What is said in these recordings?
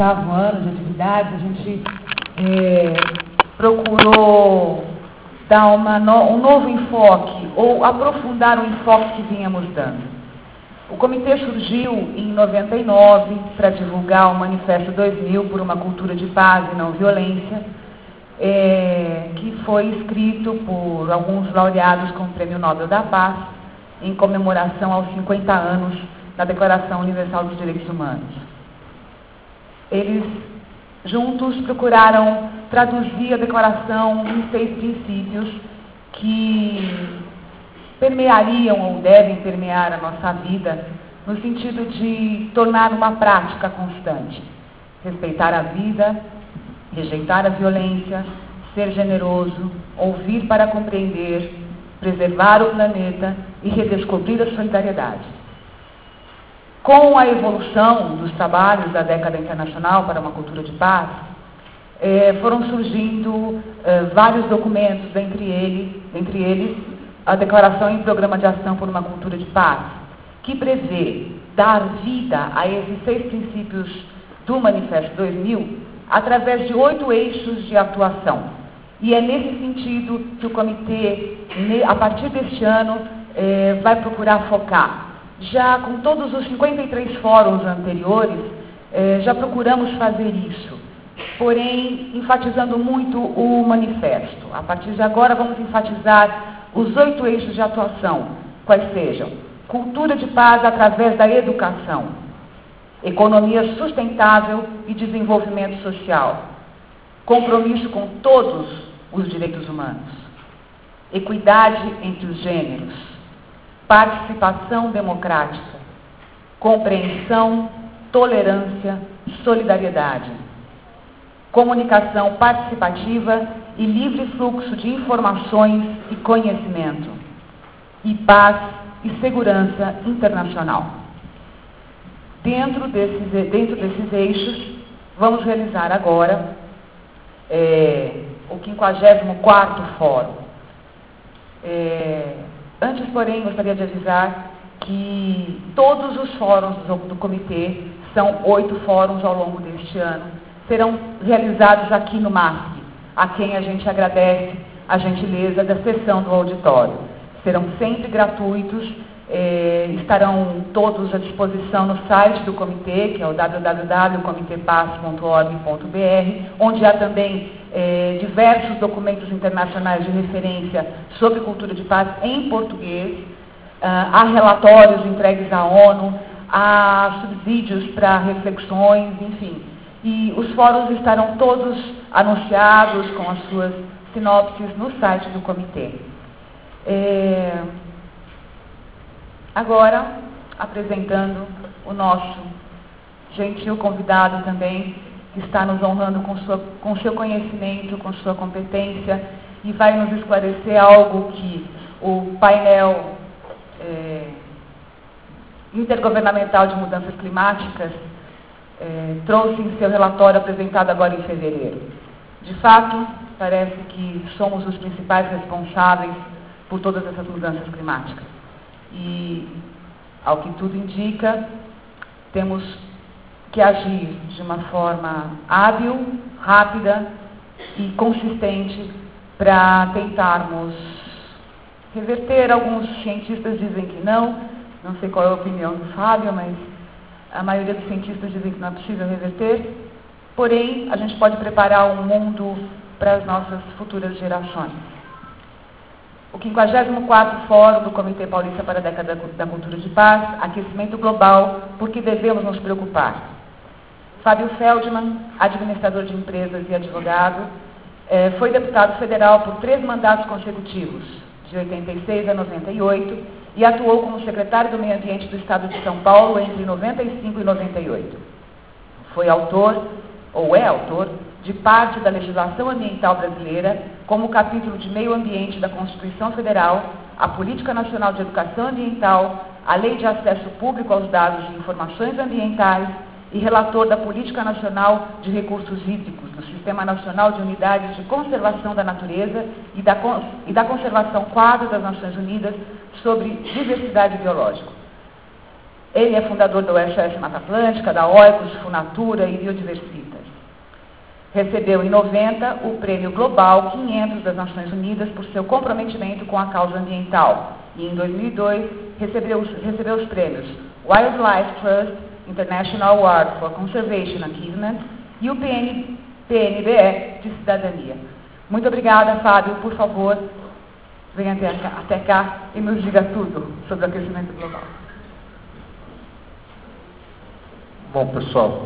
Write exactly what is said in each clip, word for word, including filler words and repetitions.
oitavo ano de atividades, a gente é, procurou dar uma no, um novo enfoque, ou aprofundar o enfoque que vínhamos dando. O comitê surgiu em noventa e nove para divulgar o Manifesto dois mil por uma cultura de paz e não violência, é, que foi escrito por alguns laureados com o Prêmio Nobel da Paz, em comemoração aos cinquenta anos da Declaração Universal dos Direitos Humanos. Eles, juntos, procuraram traduzir a declaração em seis princípios que permeariam ou devem permear a nossa vida, no sentido de tornar uma prática constante. Respeitar a vida, rejeitar a violência, ser generoso, ouvir para compreender, preservar o planeta e redescobrir a solidariedade. Com a evolução dos trabalhos da década internacional para uma cultura de paz, eh, foram surgindo eh, vários documentos, dentre, ele, dentre eles a Declaração e Programa de Ação por uma Cultura de Paz, que prevê dar vida a esses seis princípios do Manifesto dois mil através de oito eixos de atuação. E é nesse sentido que o comitê, a partir deste ano, eh, vai procurar focar. Já com todos os cinquenta e três fóruns anteriores, eh, já procuramos fazer isso, porém, enfatizando muito o manifesto. A partir de agora, vamos enfatizar os oito eixos de atuação, quais sejam: cultura de paz através da educação, economia sustentável e desenvolvimento social, compromisso com todos os direitos humanos, equidade entre os gêneros, participação democrática, compreensão, tolerância, solidariedade, comunicação participativa e livre fluxo de informações e conhecimento, e paz e segurança internacional. Dentro desses, dentro desses eixos, vamos realizar agora é, o quinquagésimo quarto Fórum. É, Antes, porém, gostaria de avisar que todos os fóruns do, do comitê, são oito fóruns ao longo deste ano, serão realizados aqui no M A S P, a quem a gente agradece a gentileza da sessão do auditório. Serão sempre gratuitos, eh, estarão todos à disposição no site do comitê, que é o w w w ponto comitê paz ponto org ponto b r, onde há também Eh, diversos documentos internacionais de referência sobre cultura de paz em português, ah, há relatórios entregues à ONU, há subsídios para reflexões, enfim. E os fóruns estarão todos anunciados com as suas sinopses no site do comitê. Eh, agora, apresentando o nosso gentil convidado também, que está nos honrando com, sua, com seu conhecimento, com sua competência, e vai nos esclarecer algo que o painel é, intergovernamental de mudanças climáticas é, trouxe em seu relatório apresentado agora em fevereiro. De fato, parece que somos os principais responsáveis por todas essas mudanças climáticas. E, ao que tudo indica, temos que agir de uma forma hábil, rápida e consistente para tentarmos reverter. Alguns cientistas dizem que não, não sei qual é a opinião do Fábio, mas a maioria dos cientistas dizem que não é possível reverter, porém, a gente pode preparar um mundo para as nossas futuras gerações. O quinquagésimo quarto Fórum do Comitê Paulista para a Década da Cultura de Paz, Aquecimento Global, por que devemos nos preocupar? Fábio Feldman, administrador de empresas e advogado, eh, foi deputado federal por três mandatos consecutivos, de oitenta e seis a noventa e oito, e atuou como secretário do Meio Ambiente do Estado de São Paulo entre noventa e cinco e noventa e oito. Foi autor, ou é autor, de parte da legislação ambiental brasileira, como o capítulo de Meio Ambiente da Constituição Federal, a Política Nacional de Educação Ambiental, a Lei de Acesso Público aos Dados de Informações Ambientais, e relator da Política Nacional de Recursos Hídricos, do Sistema Nacional de Unidades de Conservação da Natureza e da, e da Conservação Quadro das Nações Unidas sobre Diversidade Biológica. Ele é fundador da U S S Mata Atlântica, da Oikos, Funatura e Biodiversitas. Recebeu em noventa o Prêmio Global quinhentos das Nações Unidas por seu comprometimento com a causa ambiental. E em dois mil e dois recebeu, recebeu os prêmios Wildlife Trust International Award for Conservation Achievement e o P N, P N B E de Cidadania. Muito obrigada, Fábio. Por favor, venha até cá, até cá e nos diga tudo sobre o aquecimento global. Bom, pessoal,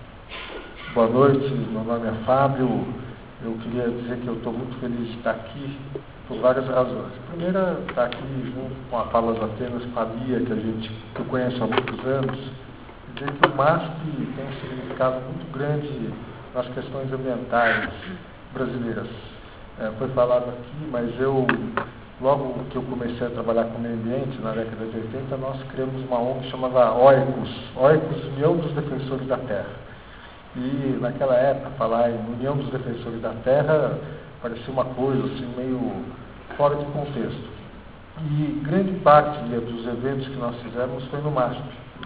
boa noite. Meu nome é Fábio. Eu queria dizer que eu estou muito feliz de estar aqui por várias razões. A primeira, estar aqui junto com a Palas Atenas, com a Lia, que a gente que eu conheço há muitos anos, dizer que o MASP tem um significado muito grande nas questões ambientais brasileiras. É, foi falado aqui, mas eu, logo que eu comecei a trabalhar com o meio ambiente, na década de oitenta, nós criamos uma O N G chamada Oikos, Oikos, União dos Defensores da Terra. E naquela época, falar em União dos Defensores da Terra parecia uma coisa assim, meio fora de contexto. E grande parte dos eventos que nós fizemos foi no MASP.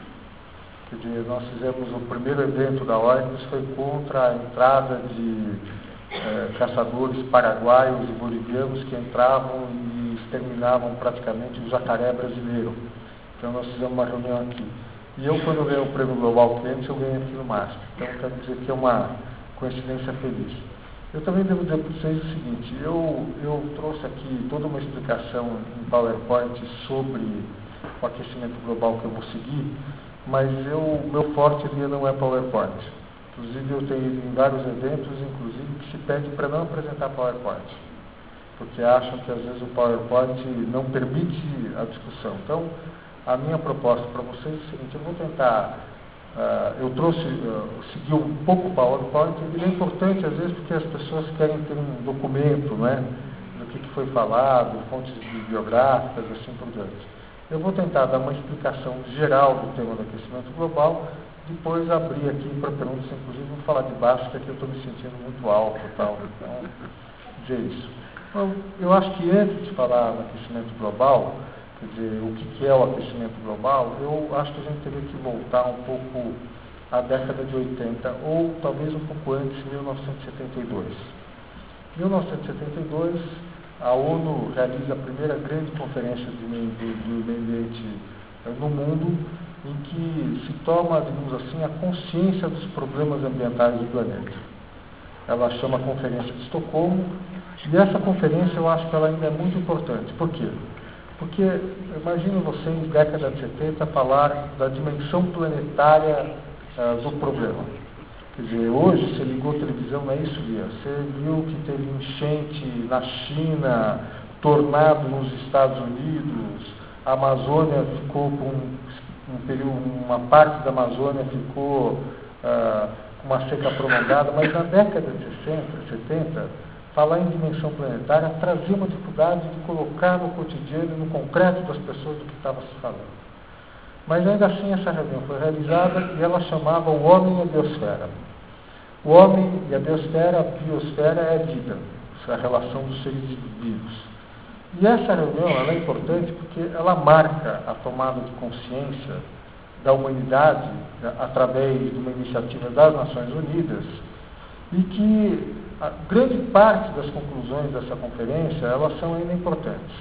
Quer dizer, nós fizemos o primeiro evento da Oikos, foi contra a entrada de É, caçadores paraguaios e bolivianos que entravam e exterminavam praticamente o jacaré brasileiro. Então nós fizemos uma reunião aqui. E eu, quando ganhei o Prêmio Global quinhentos, eu ganhei aqui no MASP. Então quero dizer que é uma coincidência feliz. Eu também devo dizer para vocês o seguinte, eu, eu trouxe aqui toda uma explicação em PowerPoint sobre o aquecimento global que eu vou seguir, mas o meu forte dia não é PowerPoint. Inclusive, eu tenho ido em vários eventos, inclusive, que se pede para não apresentar PowerPoint, porque acham que, às vezes, o PowerPoint não permite a discussão. Então, a minha proposta para vocês é o seguinte, eu vou tentar, uh, eu trouxe, uh, seguir um pouco o PowerPoint, e é importante, às vezes, porque as pessoas querem ter um documento, né, do que, que foi falado, fontes bibliográficas, assim por diante. Eu vou tentar dar uma explicação geral do tema do aquecimento global, depois abrir aqui para perguntas, inclusive vou falar de baixo, que aqui eu estou me sentindo muito alto e tal, então, dizer isso. Então, eu acho que antes de falar do aquecimento global, quer dizer, o que é o aquecimento global, eu acho que a gente teria que voltar um pouco à década de oitenta, ou talvez um pouco antes, mil novecentos e setenta e dois. Em mil novecentos e setenta e dois, a ONU realiza a primeira grande conferência de meio, de meio ambiente no mundo, em que se toma, digamos assim, a consciência dos problemas ambientais do planeta. Ela chama a Conferência de Estocolmo, e essa conferência eu acho que ela ainda é muito importante. Por quê? Porque, imagine vocês, década de setenta, falar da dimensão planetária uh, do problema. Quer dizer, hoje você ligou a televisão, não é isso, Lia? Você viu que teve enchente na China, tornado nos Estados Unidos, a Amazônia ficou com um período, uma parte da Amazônia ficou ah, com uma seca prolongada, mas na década de sessenta, setenta, falar em dimensão planetária trazia uma dificuldade de colocar no cotidiano e no concreto das pessoas do que estava se falando. Mas ainda assim essa reunião foi realizada e ela chamava o homem e a biosfera. O homem e a biosfera, a biosfera é a vida, é a relação dos seres vivos. E essa reunião ela é importante porque ela marca a tomada de consciência da humanidade através de uma iniciativa das Nações Unidas e que a grande parte das conclusões dessa conferência elas são ainda importantes.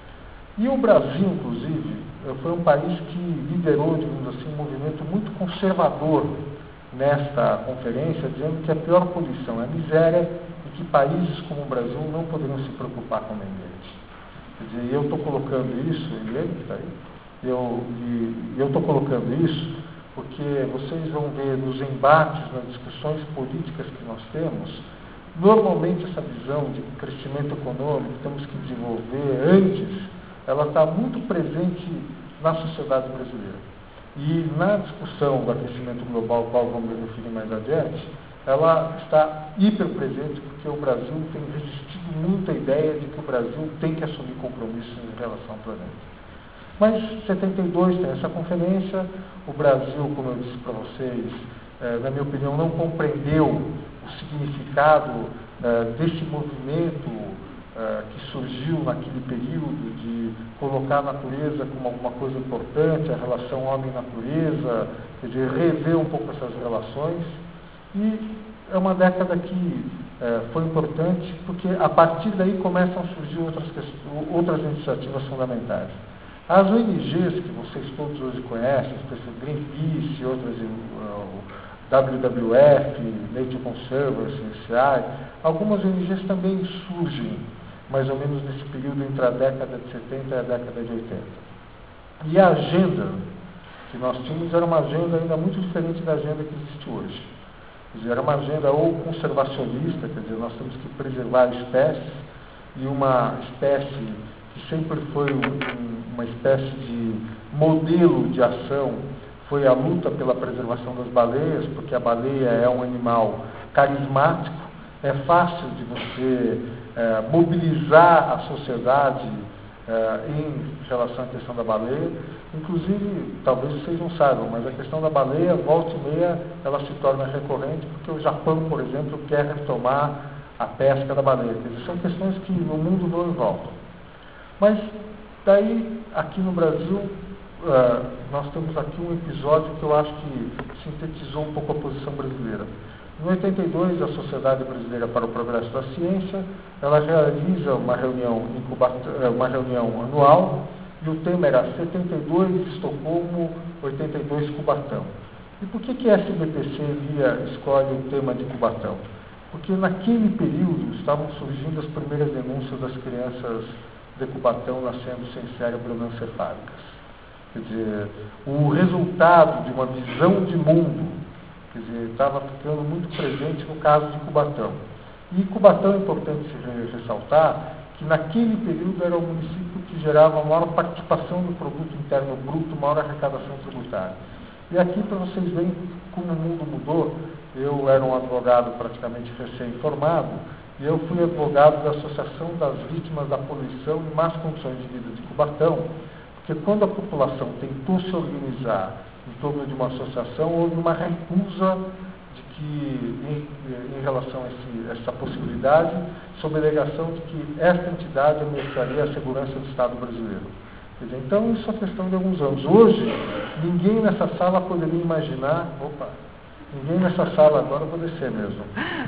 E o Brasil, inclusive, foi um país que liderou, digamos assim, um movimento muito conservador nesta conferência, dizendo que a pior poluição é a miséria e que países como o Brasil não poderiam se preocupar com o meio ambiente. Quer dizer, eu estou colocando isso, ele que está aí, eu estou colocando isso porque vocês vão ver nos embates, nas discussões políticas que nós temos, normalmente essa visão de crescimento econômico que temos que desenvolver antes, ela está muito presente na sociedade brasileira. E na discussão do aquecimento global, ao qual vamos me referir mais adiante, ela está hiper presente porque o Brasil tem resistido muito à ideia de que o Brasil tem que assumir compromissos em relação ao planeta. Mas em setenta e dois tem essa conferência, o Brasil, como eu disse para vocês, eh, na minha opinião, não compreendeu o significado eh, desse movimento uh, que surgiu naquele período de colocar a natureza como alguma coisa importante, a relação homem-natureza, quer dizer, rever um pouco essas relações. E é uma década que uh, foi importante porque a partir daí começam a surgir outras, outras iniciativas fundamentais. As O N Gs que vocês todos hoje conhecem, o Greenpeace e outras, o W W F, Nature Conservancy, C I, algumas O N Gs também surgem, mais ou menos nesse período entre a década de setenta e a década de oitenta. E a agenda que nós tínhamos era uma agenda ainda muito diferente da agenda que existe hoje. Quer dizer, era uma agenda ou conservacionista, quer dizer, nós temos que preservar espécies, e uma espécie que sempre foi um, um, uma espécie de modelo de ação, foi a luta pela preservação das baleias, porque a baleia é um animal carismático, é fácil de você é, mobilizar a sociedade é, em relação à questão da baleia. Inclusive, talvez vocês não saibam, mas a questão da baleia, volta e meia, ela se torna recorrente, porque o Japão, por exemplo, quer retomar a pesca da baleia. Quer dizer, são questões que no mundo vão e voltam. Mas, daí, aqui no Brasil, uh, nós temos aqui um episódio que eu acho que sintetizou um pouco a posição brasileira. Em oitenta e dois, a Sociedade Brasileira para o Progresso da Ciência, ela realiza uma reunião, uma reunião anual, e o tema era setenta e dois, Estocolmo, oitenta e dois, Cubatão. E por que que a S B P C via, escolhe o tema de Cubatão? Porque naquele período estavam surgindo as primeiras denúncias das crianças de Cubatão nascendo sem cérebro-encefálicas. Quer dizer, o resultado de uma visão de mundo, quer dizer, estava ficando muito presente no caso de Cubatão. E Cubatão é importante se ressaltar que naquele período era o município que gerava a maior participação do produto interno bruto, maior arrecadação tributária. E aqui, para vocês verem como o mundo mudou, eu era um advogado praticamente recém-formado, e eu fui advogado da Associação das Vítimas da Poluição e Más Condições de Vida de Cubatão, porque quando a população tentou se organizar em torno de uma associação, houve uma recusa de que, em, em relação a esse, essa possibilidade, sob a alegação de que esta entidade ameaçaria a segurança do Estado brasileiro. Quer dizer, então, isso é questão de alguns anos. Hoje, ninguém nessa sala poderia imaginar... Opa! Ninguém nessa sala, agora eu vou descer mesmo.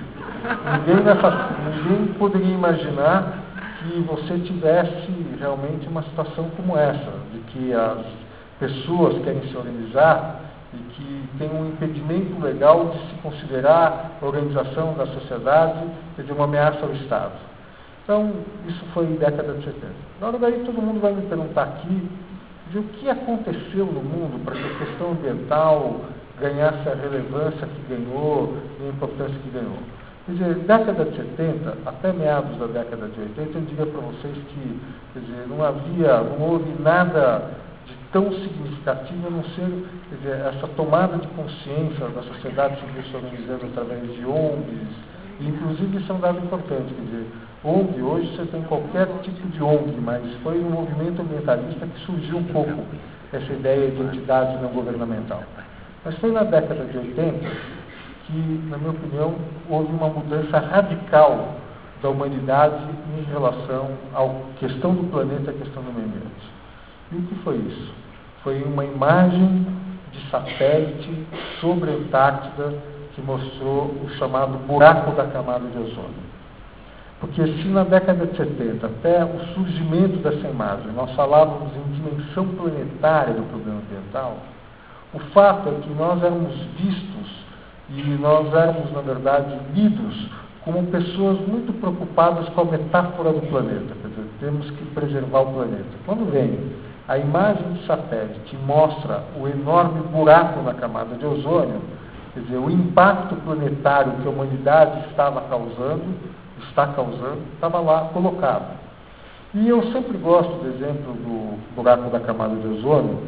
Ninguém, nessa, ninguém poderia imaginar que você tivesse realmente uma situação como essa, de que as pessoas querem se organizar e que tem um impedimento legal de se considerar a organização da sociedade de uma ameaça ao Estado. Então, isso foi em década de setenta. Na hora daí, todo mundo vai me perguntar aqui de o que aconteceu no mundo para que a questão ambiental ganhasse a relevância que ganhou e a importância que ganhou. Quer dizer, década de setenta, até meados da década de oitenta, eu diria para vocês que, quer dizer, não havia, não houve nada de tão significativo a não ser, quer dizer, essa tomada de consciência da sociedade civil se organizando através de O N Gs, e inclusive isso é um dado importante, quer dizer, O N G, hoje você tem qualquer tipo de O N G, mas foi no movimento ambientalista que surgiu um pouco essa ideia de entidade não governamental. Mas foi na década de oitenta que, na minha opinião, houve uma mudança radical da humanidade em relação à questão do planeta e à questão do meio ambiente. E o que foi isso? Foi uma imagem de satélite sobre a Antártida que mostrou o chamado buraco da camada de ozônio. Porque se na década de setenta, até o surgimento dessa imagem, nós falávamos em dimensão planetária do problema ambiental, o fato é que nós éramos vistos e nós éramos, na verdade, lidos como pessoas muito preocupadas com a metáfora do planeta. Quer dizer, temos que preservar o planeta. Quando vem a imagem de satélite mostra o enorme buraco na camada de ozônio, quer dizer, o impacto planetário que a humanidade estava causando, está causando, estava lá colocado. E eu sempre gosto do exemplo do buraco da camada de ozônio,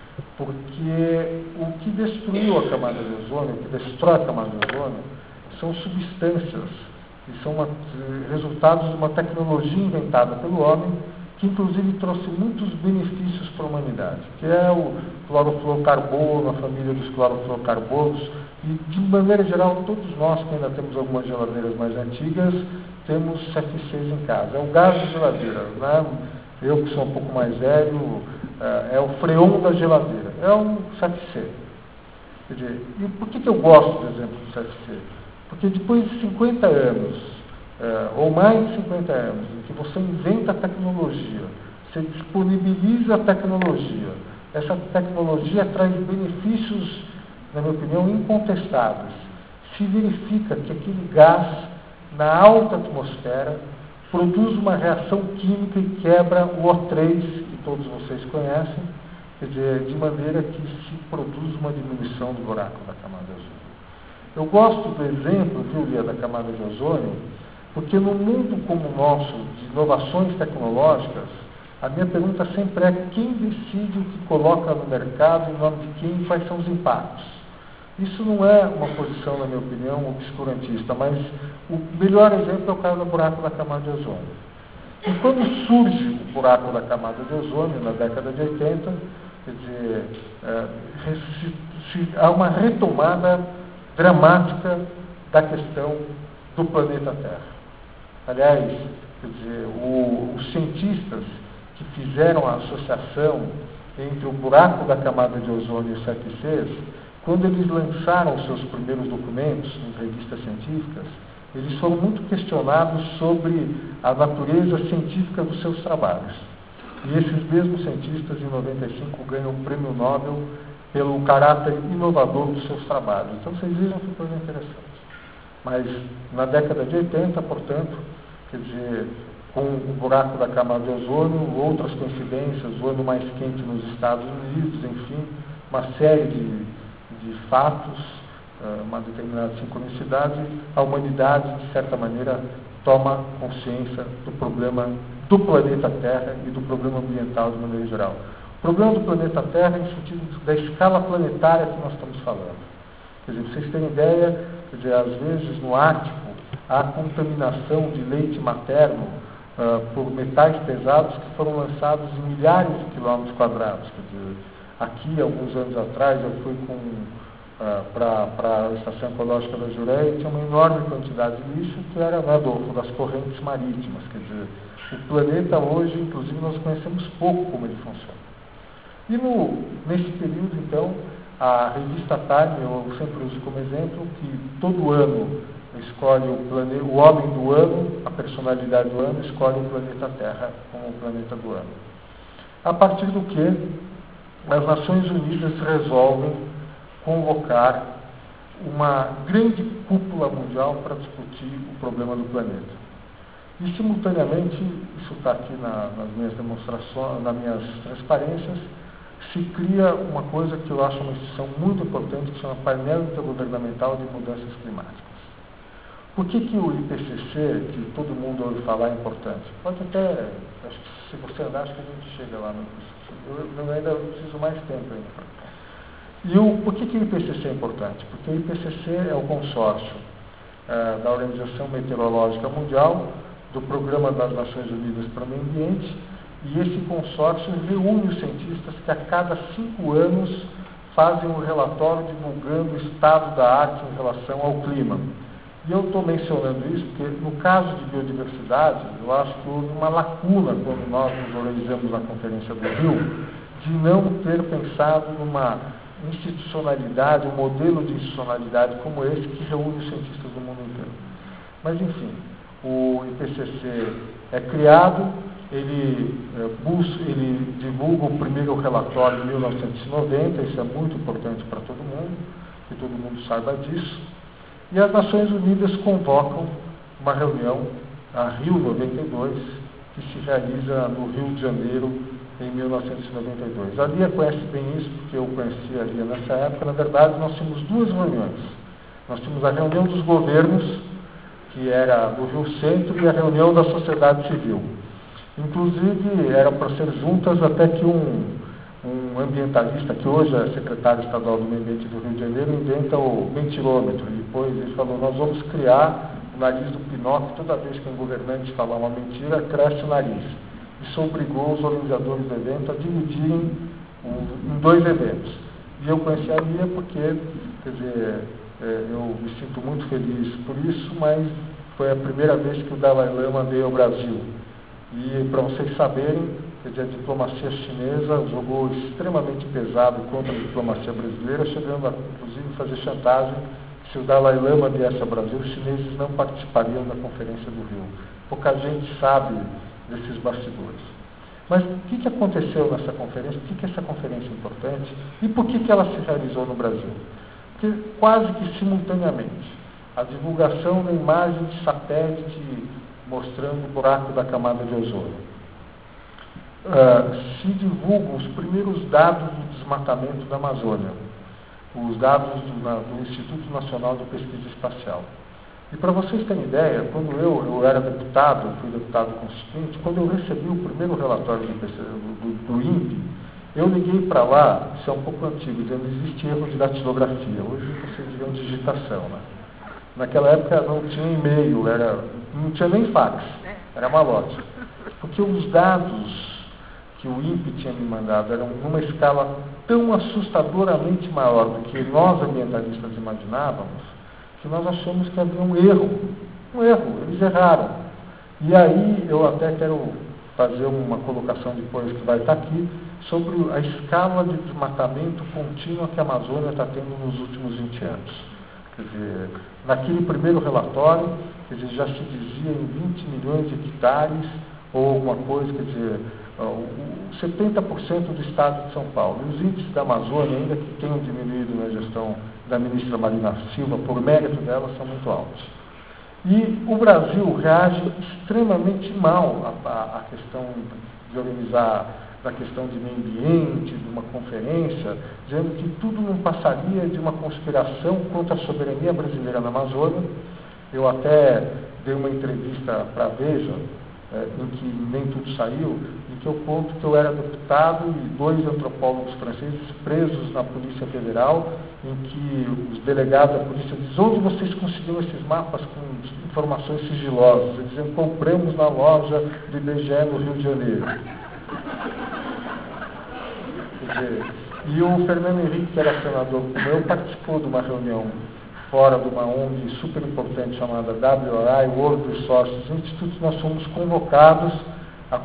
porque o que destruiu a camada de ozônio, o que destrói a camada de ozônio, são substâncias, que são uma, resultados de uma tecnologia inventada pelo homem, que inclusive trouxe muitos benefícios para a humanidade, que é o clorofluorocarbono, a família dos clorofluorocarbonos, E, de maneira geral, todos nós que ainda temos algumas geladeiras mais antigas, temos C F Cs em casa. É o gás de geladeira, né? Eu que sou um pouco mais velho, é o freon da geladeira. É um C F C. Quer dizer, e por que, que eu gosto, por exemplo, do C F C? Porque depois de cinquenta anos, é, ou mais de cinquenta anos, em que você inventa a tecnologia, você disponibiliza a tecnologia, essa tecnologia traz benefícios, na minha opinião, incontestáveis. Se verifica que aquele gás, na alta atmosfera, produz uma reação química e quebra o O três, que todos vocês conhecem, quer dizer, de maneira que se produz uma diminuição do buraco da camada de ozônio. Eu gosto do exemplo, viu, Lia, da camada de ozônio, porque no mundo como o nosso, de inovações tecnológicas, a minha pergunta sempre é quem decide o que coloca no mercado, em nome de quem e quais são os impactos. Isso não é uma posição, na minha opinião, obscurantista, mas o melhor exemplo é o caso do buraco da camada de ozônio. E quando surge o buraco da camada de ozônio, na década de oitenta, quer dizer, é, se, se, há uma retomada dramática da questão do planeta Terra. Aliás, quer dizer, o, os cientistas que fizeram a associação entre o buraco da camada de ozônio e os C F Cs, quando eles lançaram os seus primeiros documentos em revistas científicas, eles foram muito questionados sobre a natureza científica dos seus trabalhos. E esses mesmos cientistas, em noventa e cinco, ganham o prêmio Nobel pelo caráter inovador dos seus trabalhos. Então, vocês vejam que coisa interessante. Mas, na década de oitenta, portanto, quer dizer, com o buraco da camada de ozônio, outras coincidências, o ano mais quente nos Estados Unidos, enfim, uma série de, de fatos, uma determinada sincronicidade, a humanidade, de certa maneira, toma consciência do problema do planeta Terra e do problema ambiental de maneira geral. O problema do planeta Terra no sentido da escala planetária que nós estamos falando. Quer dizer, vocês terem ideia, quer dizer, às vezes no Ártico há contaminação de leite materno uh, por metais pesados que foram lançados em milhares de quilômetros quadrados. Quer dizer, aqui, alguns anos atrás, eu fui com Uh, para a Estação Ecológica da Jureia, tinha uma enorme quantidade de lixo que era, né, Adolfo, das correntes marítimas. Quer dizer, o planeta hoje, inclusive, nós conhecemos pouco como ele funciona. E no, nesse período, então, a revista Time, eu sempre uso como exemplo, que todo ano escolhe o, plane... o homem do ano, a personalidade do ano, escolhe o planeta Terra como o planeta do ano. A partir do que as Nações Unidas resolvem convocar uma grande cúpula mundial para discutir o problema do planeta. E, simultaneamente, isso está aqui na, nas minhas demonstrações, nas minhas transparências, se cria uma coisa que eu acho uma instituição muito importante, que chama Painel Intergovernamental de Mudanças Climáticas. Por que, que o I P C C, que todo mundo ouve falar, é importante? Pode até, acho que se você andar, acho que a gente chega lá no I P C C. Eu, eu ainda preciso mais tempo ainda. E o, por que, que o I P C C é importante? Porque o I P C C é o consórcio uh, da Organização Meteorológica Mundial, do Programa das Nações Unidas para o Meio Ambiente, e esse consórcio reúne os cientistas que a cada cinco anos fazem um relatório divulgando o estado da arte em relação ao clima. E eu estou mencionando isso porque, no caso de biodiversidade, eu acho que houve uma lacuna quando nós nos organizamos na Conferência do Rio, de não ter pensado numa institucionalidade, um modelo de institucionalidade como esse que reúne os cientistas do mundo inteiro. Mas, enfim, o I P C C é criado, ele, é, busca, ele divulga o primeiro relatório em mil novecentos e noventa, isso é muito importante para todo mundo, que todo mundo saiba disso, e as Nações Unidas convocam uma reunião, a Rio noventa e dois, que se realiza no Rio de Janeiro, em mil novecentos e noventa e dois. A Lia conhece bem isso, porque eu conheci a Lia nessa época. Na verdade, nós tínhamos duas reuniões. Nós tínhamos a reunião dos governos, que era no Rio Centro, e a reunião da sociedade civil. Inclusive, eram para ser juntas até que um, um ambientalista, que hoje é secretário estadual do Meio Ambiente do Rio de Janeiro, inventa o mentirômetro. E depois ele falou, nós vamos criar o nariz do Pinóquio, toda vez que um governante falar uma mentira, cresce o nariz. Isso obrigou os organizadores do evento a dividirem um, em dois eventos. E eu conheci a Lia porque, quer dizer, é, eu me sinto muito feliz por isso, mas foi a primeira vez que o Dalai Lama veio ao Brasil. E, para vocês saberem, quer dizer, a diplomacia chinesa jogou extremamente pesado contra a diplomacia brasileira, chegando a, inclusive, fazer chantagem que se o Dalai Lama viesse ao Brasil, os chineses não participariam da Conferência do Rio. Pouca gente sabe desses bastidores. Mas o que, que aconteceu nessa conferência? Por que, que essa conferência é importante? E por que, que ela se realizou no Brasil? Porque quase que simultaneamente, a divulgação da imagem de satélite mostrando o buraco da camada de ozônio. Uh, se divulgam os primeiros dados do desmatamento da Amazônia, os dados do, na, do Instituto Nacional de Pesquisa Espacial. E para vocês terem ideia, quando eu, eu era deputado, fui deputado constituinte, quando eu recebi o primeiro relatório do, do, do INPE, eu liguei para lá, isso é um pouco antigo, dizendo que existe erro de datilografia. Hoje vocês diriam digitação, né? Naquela época não tinha e-mail, era, não tinha nem fax, era malote. Porque os dados que o INPE tinha me mandado eram numa escala tão assustadoramente maior do que nós ambientalistas imaginávamos, que nós achamos que havia um erro. Um erro, eles erraram. E aí eu até quero fazer uma colocação depois que vai estar aqui, sobre a escala de desmatamento contínua que a Amazônia está tendo nos últimos vinte anos. Quer dizer, naquele primeiro relatório, quer dizer, já se dizia em vinte milhões de hectares, ou alguma coisa, quer dizer, setenta por cento do estado de São Paulo. E os índices da Amazônia, ainda que tenham diminuído na gestão da ministra Marina Silva, por mérito dela, são muito altos. E o Brasil reage extremamente mal à, à questão de organizar, da questão de meio ambiente, de uma conferência, dizendo que tudo não passaria de uma conspiração contra a soberania brasileira na Amazônia. Eu até dei uma entrevista para a Veja, é, em que nem tudo saiu, em que eu conto que eu era deputado e dois antropólogos franceses presos na Polícia Federal, em que os delegados da polícia dizem: onde vocês conseguiram esses mapas com informações sigilosas? Eles dizem: compramos na loja do I B G E no Rio de Janeiro. Quer dizer, e o Fernando Henrique, que era senador como eu, participou de uma reunião fora de uma O N G super importante chamada W R I, World Resources Institute. Nós fomos convocados à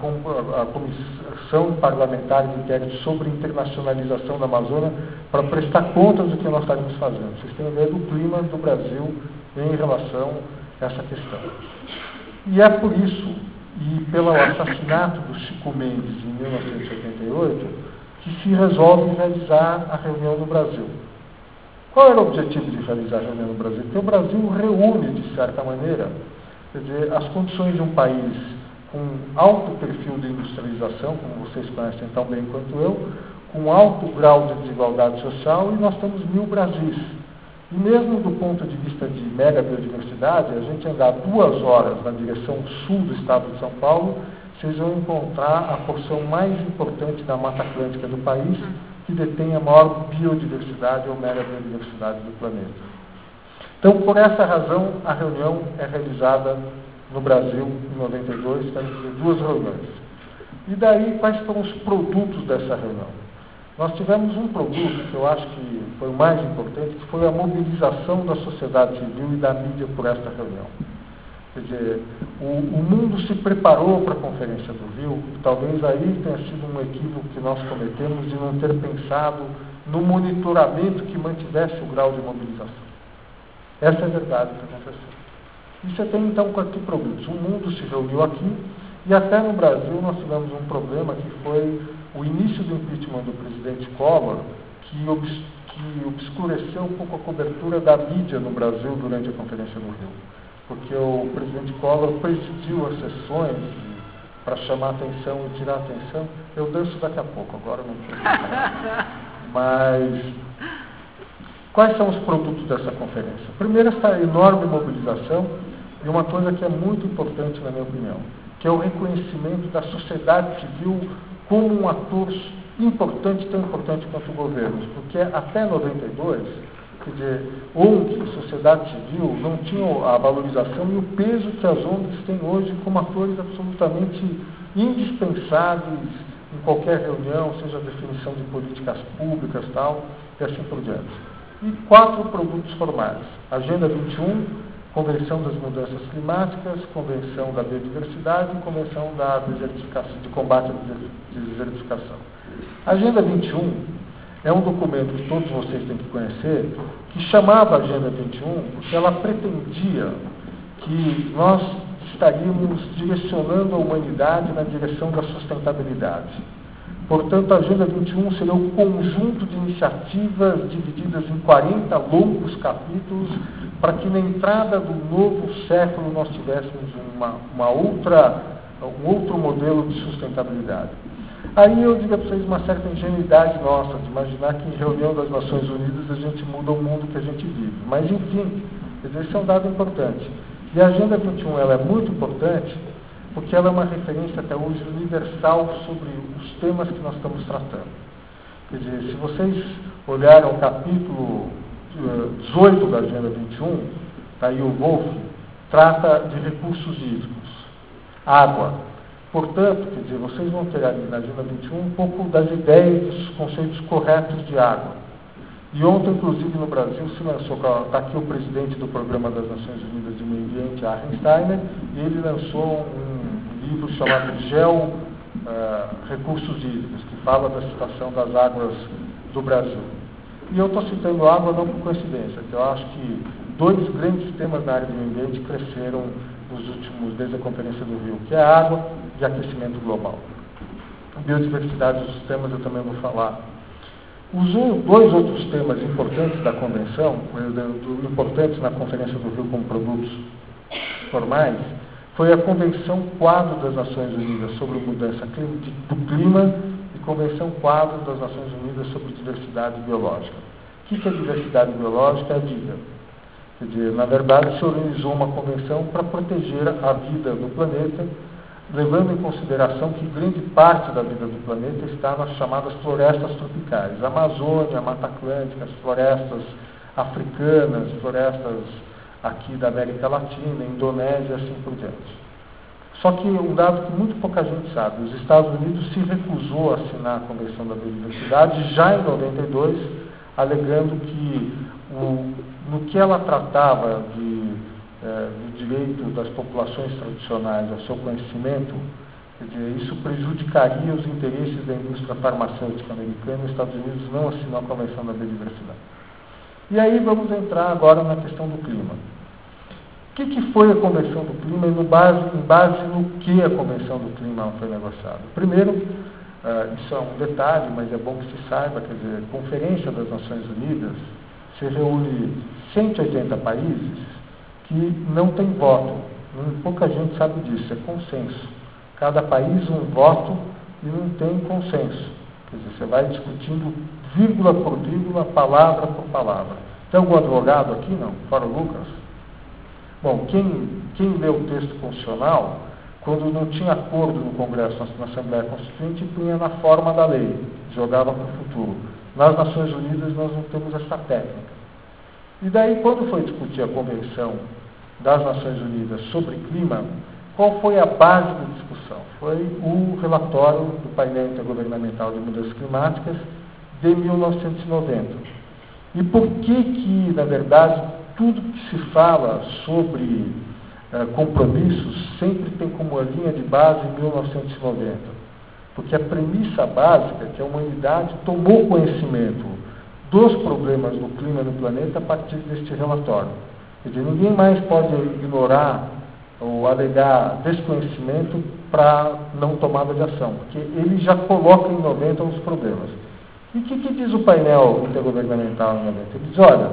Comissão Parlamentar de Inquérito sobre Internacionalização da Amazônia para prestar contas do que nós estávamos fazendo. Vocês têm ideia do clima do Brasil em relação a essa questão. E é por isso, e pelo assassinato do Chico Mendes em mil novecentos e oitenta e oito, que se resolve realizar a reunião no Brasil. Qual era o objetivo de realizar a reunião no Brasil? Porque o Brasil reúne, de certa maneira, quer dizer, as condições de um país com alto perfil de industrialização, como vocês conhecem tão bem quanto eu, com alto grau de desigualdade social, e nós temos mil Brasis. E mesmo do ponto de vista de mega biodiversidade, a gente andar duas horas na direção sul do estado de São Paulo, vocês vão encontrar a porção mais importante da Mata Atlântica do país, que detém a maior biodiversidade ou mega biodiversidade do planeta. Então, por essa razão, a reunião é realizada no Brasil em noventa e dois, quero dizer, duas reuniões. E daí, quais foram os produtos dessa reunião? Nós tivemos um produto que eu acho que foi o mais importante, que foi a mobilização da sociedade civil e da mídia por esta reunião. Quer dizer, o, o mundo se preparou para a Conferência do Rio, e talvez aí tenha sido um equívoco que nós cometemos de não ter pensado no monitoramento que mantivesse o grau de mobilização. Essa é a verdade que aconteceu. E você tem então quatro produtos. O mundo se reuniu aqui, e até no Brasil nós tivemos um problema que foi o início do impeachment do presidente Collor, que, obs que obscureceu um pouco a cobertura da mídia no Brasil durante a Conferência do Rio. Porque o presidente Collor presidiu as sessões para chamar atenção e tirar atenção. Eu danço daqui a pouco, agora não tenho. Mas quais são os produtos dessa conferência? Primeiro, essa enorme mobilização, e uma coisa que é muito importante na minha opinião, que é o reconhecimento da sociedade civil como um ator importante, tão importante quanto o governo. Porque até noventa e dois, quer dizer, O N G e sociedade civil não tinham a valorização e o peso que as O N Gs têm hoje como atores absolutamente indispensáveis em qualquer reunião, seja a definição de políticas públicas tal, e assim por diante. e quatro produtos formais. Agenda vinte e um, Convenção das Mudanças Climáticas, Convenção da Biodiversidade e Convenção da desertificação, de Combate à Desertificação. A Agenda vinte e um é um documento que todos vocês têm que conhecer, que chamava Agenda vinte e um porque ela pretendia que nós estaríamos direcionando a humanidade na direção da sustentabilidade. Portanto, a Agenda vinte e um seria um conjunto de iniciativas divididas em quarenta longos capítulos para que na entrada do novo século nós tivéssemos uma, uma outra, um outro modelo de sustentabilidade. Aí eu digo para vocês uma certa ingenuidade nossa de imaginar que em reunião das Nações Unidas a gente muda o mundo que a gente vive. Mas, enfim, esse é um dado importante. E a Agenda vinte e um ela é muito importante porque ela é uma referência até hoje universal sobre os temas que nós estamos tratando. Quer dizer, se vocês olharem o capítulo dezoito da Agenda vinte e um, tá aí o Wolf, trata de recursos hídricos, água. Portanto, quer dizer, vocês vão ter ali na Agenda vinte e um um pouco das ideias, dos conceitos corretos de água. E ontem, inclusive, no Brasil, se lançou, está aqui o presidente do Programa das Nações Unidas de Meio Ambiente, Arjen Steiner, e ele lançou um livro chamado Geo uh, Recursos Hídricos, que fala da situação das águas do Brasil. E eu estou citando água não por coincidência, que eu acho que dois grandes temas na área do meio ambiente cresceram nos últimos, desde a Conferência do Rio, que é a água e aquecimento global. Biodiversidade dos sistemas eu também vou falar. Os dois outros temas importantes da convenção, importantes na Conferência do Rio como produtos formais, foi a Convenção Quadro das Nações Unidas sobre Mudança do Clima e Convenção Quadro das Nações Unidas sobre Diversidade Biológica. O que é diversidade biológica? É a vida. Quer dizer, na verdade, se organizou uma convenção para proteger a vida do planeta, levando em consideração que grande parte da vida do planeta está nas chamadas florestas tropicais. A Amazônia, a Mata Atlântica, as florestas africanas, florestas aqui da América Latina, Indonésia e assim por diante. Só que um dado que muito pouca gente sabe, os Estados Unidos se recusou a assinar a Convenção da Biodiversidade já em noventa e dois, alegando que o, no que ela tratava de, eh, do direito das populações tradicionais ao seu conhecimento, quer dizer, isso prejudicaria os interesses da indústria farmacêutica americana e os Estados Unidos não assinou a Convenção da Biodiversidade. E aí vamos entrar agora na questão do clima. O que, que foi a Convenção do Clima e no base, em base no que a Convenção do Clima foi negociada? Primeiro, uh, isso é um detalhe, mas é bom que se saiba, quer dizer, a Conferência das Nações Unidas se reúne cento e oitenta países que não tem voto. Pouca gente sabe disso, é consenso. Cada país um voto e não tem consenso. Quer dizer, você vai discutindo vírgula por vírgula, palavra por palavra. Tem algum advogado aqui? Não? Fora o Lucas? Bom, quem, quem leu o texto constitucional, quando não tinha acordo no Congresso, na Assembleia Constituinte, punha na forma da lei, jogava para o futuro. Nas Nações Unidas nós não temos essa técnica. E daí, quando foi discutir a Convenção das Nações Unidas sobre clima, qual foi a base da discussão? Foi o relatório do Painel Intergovernamental de Mudanças Climáticas de mil novecentos e noventa. E por que que, na verdade, tudo que se fala sobre uh, compromissos sempre tem como linha de base mil novecentos e noventa? Porque a premissa básica é que a humanidade tomou conhecimento dos problemas do clima no planeta a partir deste relatório. Quer dizer, ninguém mais pode ignorar ou alegar desconhecimento para não tomada de ação, porque ele já coloca em noventa os problemas. E o que, que diz o painel intergovernamental em noventa? Ele diz, olha,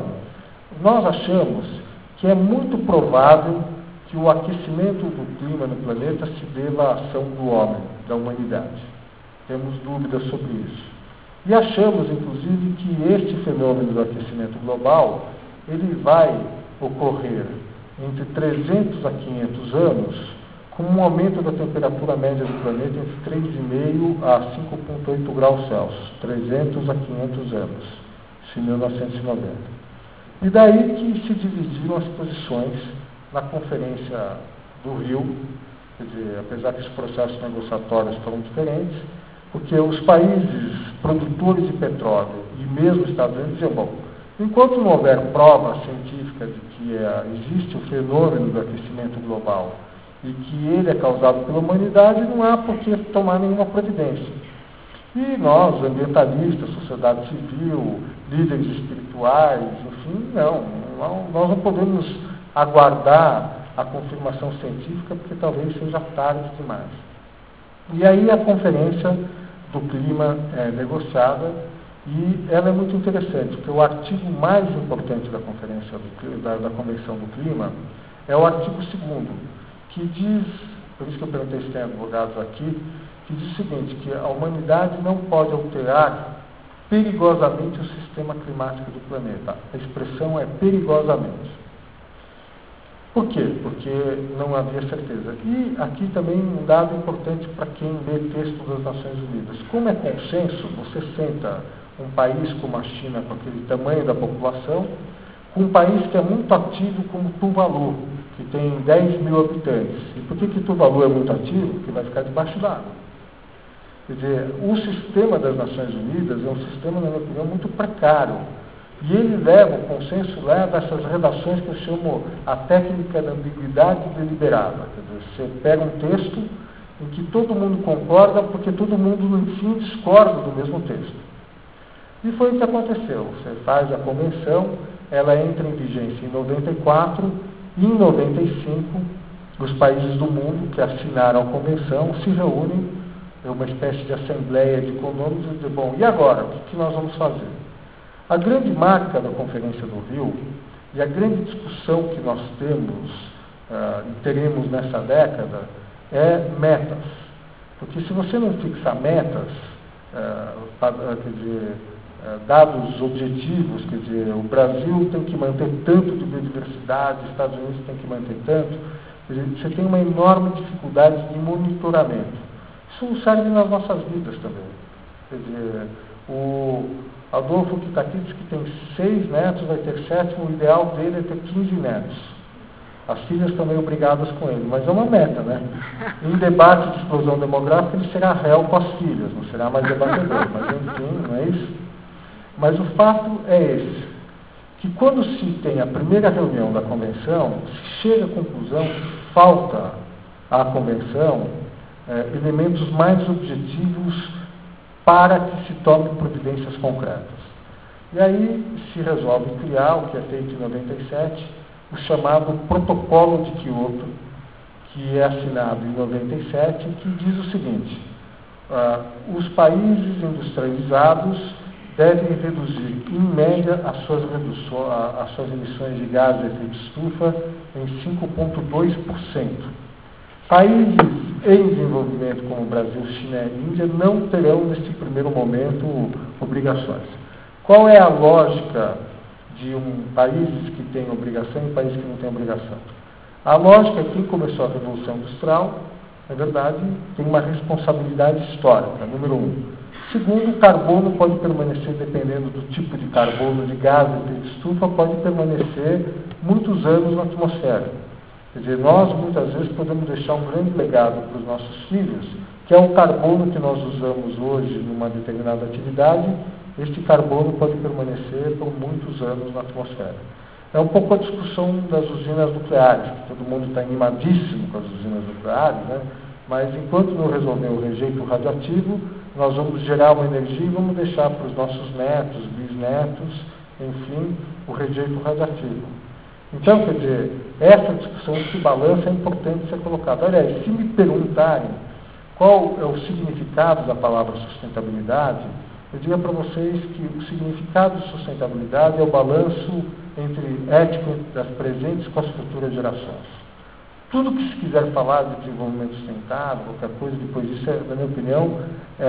nós achamos que é muito provável que o aquecimento do clima no planeta se deva à ação do homem, da humanidade. Temos dúvidas sobre isso. E achamos, inclusive, que este fenômeno do aquecimento global, ele vai ocorrer entre trezentos a quinhentos anos, com um aumento da temperatura média do planeta entre três vírgula cinco a cinco vírgula oito graus Celsius, trezentos a quinhentos anos, em mil novecentos e noventa. E daí que se dividiram as posições na Conferência do Rio, quer dizer, apesar que os processos negociatórios foram diferentes, porque os países produtores de petróleo e mesmo os Estados Unidos diziam, bom, Enquanto não houver prova científica de que é, existe o fenômeno do aquecimento global e que ele é causado pela humanidade, não há por que tomar nenhuma providência. E nós, ambientalistas, sociedade civil, líderes espirituais, enfim, não, não, nós não podemos aguardar a confirmação científica, porque talvez seja tarde demais. E aí a Conferência do Clima é negociada, e ela é muito interessante, porque o artigo mais importante da Conferência do, da, da Convenção do Clima é o artigo segundo, que diz, por isso que eu perguntei se tem advogados aqui, que diz o seguinte, que a humanidade não pode alterar perigosamente o sistema climático do planeta. A expressão é perigosamente. Por quê? Porque não havia certeza. E aqui também um dado importante para quem lê texto das Nações Unidas. Como é consenso, você senta um país como a China, com aquele tamanho da população, com um país que é muito ativo como Tuvalu, que tem dez mil habitantes. E por que, que Tuvalu é muito ativo? Porque vai ficar debaixo d'água. Quer dizer, o sistema das Nações Unidas é um sistema, na minha opinião, muito precário. E ele leva, o consenso leva essas redações que eu chamo a técnica da ambiguidade deliberada. Quer dizer, você pega um texto em que todo mundo concorda, porque todo mundo, no fim, discorda do mesmo texto. E foi o que aconteceu. Você faz a convenção, ela entra em vigência em noventa e quatro, e em noventa e cinco, os países do mundo que assinaram a convenção se reúnem, é uma espécie de assembleia de econômicos, e dizem, bom, e agora? O que, que nós vamos fazer? A grande marca da Conferência do Rio, e a grande discussão que nós temos uh, e teremos nessa década, é metas. Porque se você não fixar metas, uh, pra, uh, quer dizer, uh, dados objetivos, quer dizer, o Brasil tem que manter tanto de biodiversidade, os Estados Unidos tem que manter tanto, quer dizer, você tem uma enorme dificuldade de monitoramento. Isso serve nas nossas vidas também. Quer dizer, o Adolfo, que está aqui, diz que tem seis netos, vai ter sétimo, o ideal dele é ter quinze netos. As filhas estão meio brigadas com ele, mas é uma meta, né? Em debate de explosão demográfica, ele será réu com as filhas, não será mais debatedor, mas enfim, não é isso? Mas o fato é esse, que quando se tem a primeira reunião da convenção, se chega à conclusão que falta à convenção é, elementos mais objetivos para que se tomem providências concretas. E aí se resolve criar, o que é feito em noventa e sete, o chamado Protocolo de Kyoto, que é assinado em noventa e sete, que diz o seguinte, uh, os países industrializados devem reduzir, em média, as suas, reduções, as suas emissões de gases de efeito estufa em cinco vírgula dois por cento. Países em desenvolvimento como Brasil, China e Índia não terão, neste primeiro momento, obrigações. Qual é a lógica de um países que tem obrigação e países que não têm obrigação? A lógica é que quem começou a Revolução Industrial, na verdade, tem uma responsabilidade histórica, número um. Segundo, o carbono pode permanecer, dependendo do tipo de carbono, de gás de estufa, pode permanecer muitos anos na atmosfera. Quer dizer, nós muitas vezes podemos deixar um grande legado para os nossos filhos, que é o carbono que nós usamos hoje numa determinada atividade, este carbono pode permanecer por muitos anos na atmosfera. É um pouco a discussão das usinas nucleares, que todo mundo está animadíssimo com as usinas nucleares, né? Mas enquanto não resolver o rejeito radioativo, nós vamos gerar uma energia e vamos deixar para os nossos netos, bisnetos, enfim, o rejeito radioativo. Então, quer dizer, essa discussão de balanço é importante ser colocada. Aliás, se me perguntarem qual é o significado da palavra sustentabilidade, eu diria para vocês que o significado de sustentabilidade é o balanço entre ético das presentes com as futuras gerações. Tudo que se quiser falar de desenvolvimento sustentável, qualquer coisa depois disso, é, na minha opinião,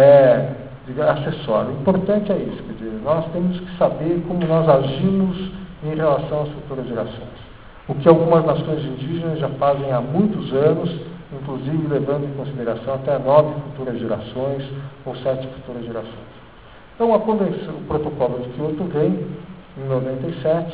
é acessório. O importante é isso, quer dizer, nós temos que saber como nós agimos em relação às futuras gerações. O que algumas nações indígenas já fazem há muitos anos, inclusive levando em consideração até nove futuras gerações ou sete futuras gerações. Então, a convenção, o protocolo de Kyoto vem em noventa e sete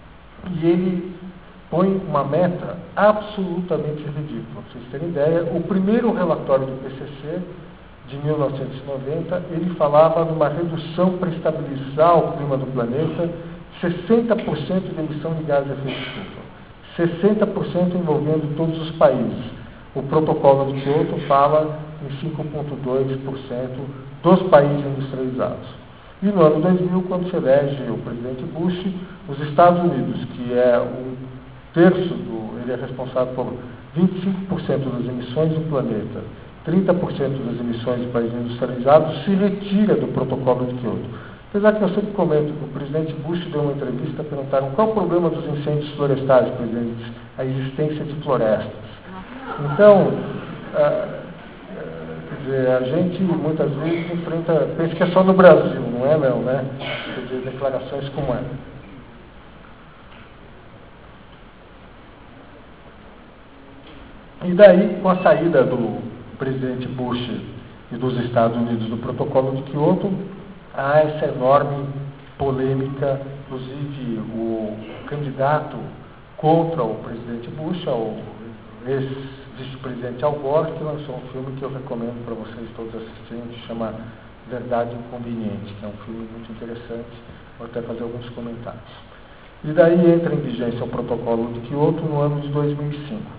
e ele põe uma meta absolutamente ridícula. Para vocês terem ideia, o primeiro relatório do P C C, de mil novecentos e noventa, ele falava de uma redução para estabilizar o clima do planeta sessenta por cento de emissão de gases de efeito estufa, sessenta por cento envolvendo todos os países. O protocolo de Kyoto fala em cinco vírgula dois por cento dos países industrializados. E no ano dois mil, quando se elege o presidente Bush, os Estados Unidos, que é um terço do, ele é responsável por vinte e cinco por cento das emissões do planeta, trinta por cento das emissões de países industrializados, se retira do protocolo de Kyoto. Apesar que eu sempre comento que o presidente Bush deu uma entrevista, perguntaram qual é o problema dos incêndios florestais, presidente, a existência de florestas. Então, ah, quer dizer, a gente muitas vezes enfrenta, pensa que é só no Brasil, não é não, né? Quer dizer, declarações como essa. E daí, com a saída do presidente Bush e dos Estados Unidos do protocolo de Kyoto, há essa enorme polêmica, inclusive o candidato contra o presidente Bush, o ex-vice-presidente Al Gore, que lançou um filme que eu recomendo para vocês todos assistirem, que chama Verdade Inconveniente, que é um filme muito interessante, vou até fazer alguns comentários. E daí entra em vigência o protocolo de Kyoto no ano de dois mil e cinco.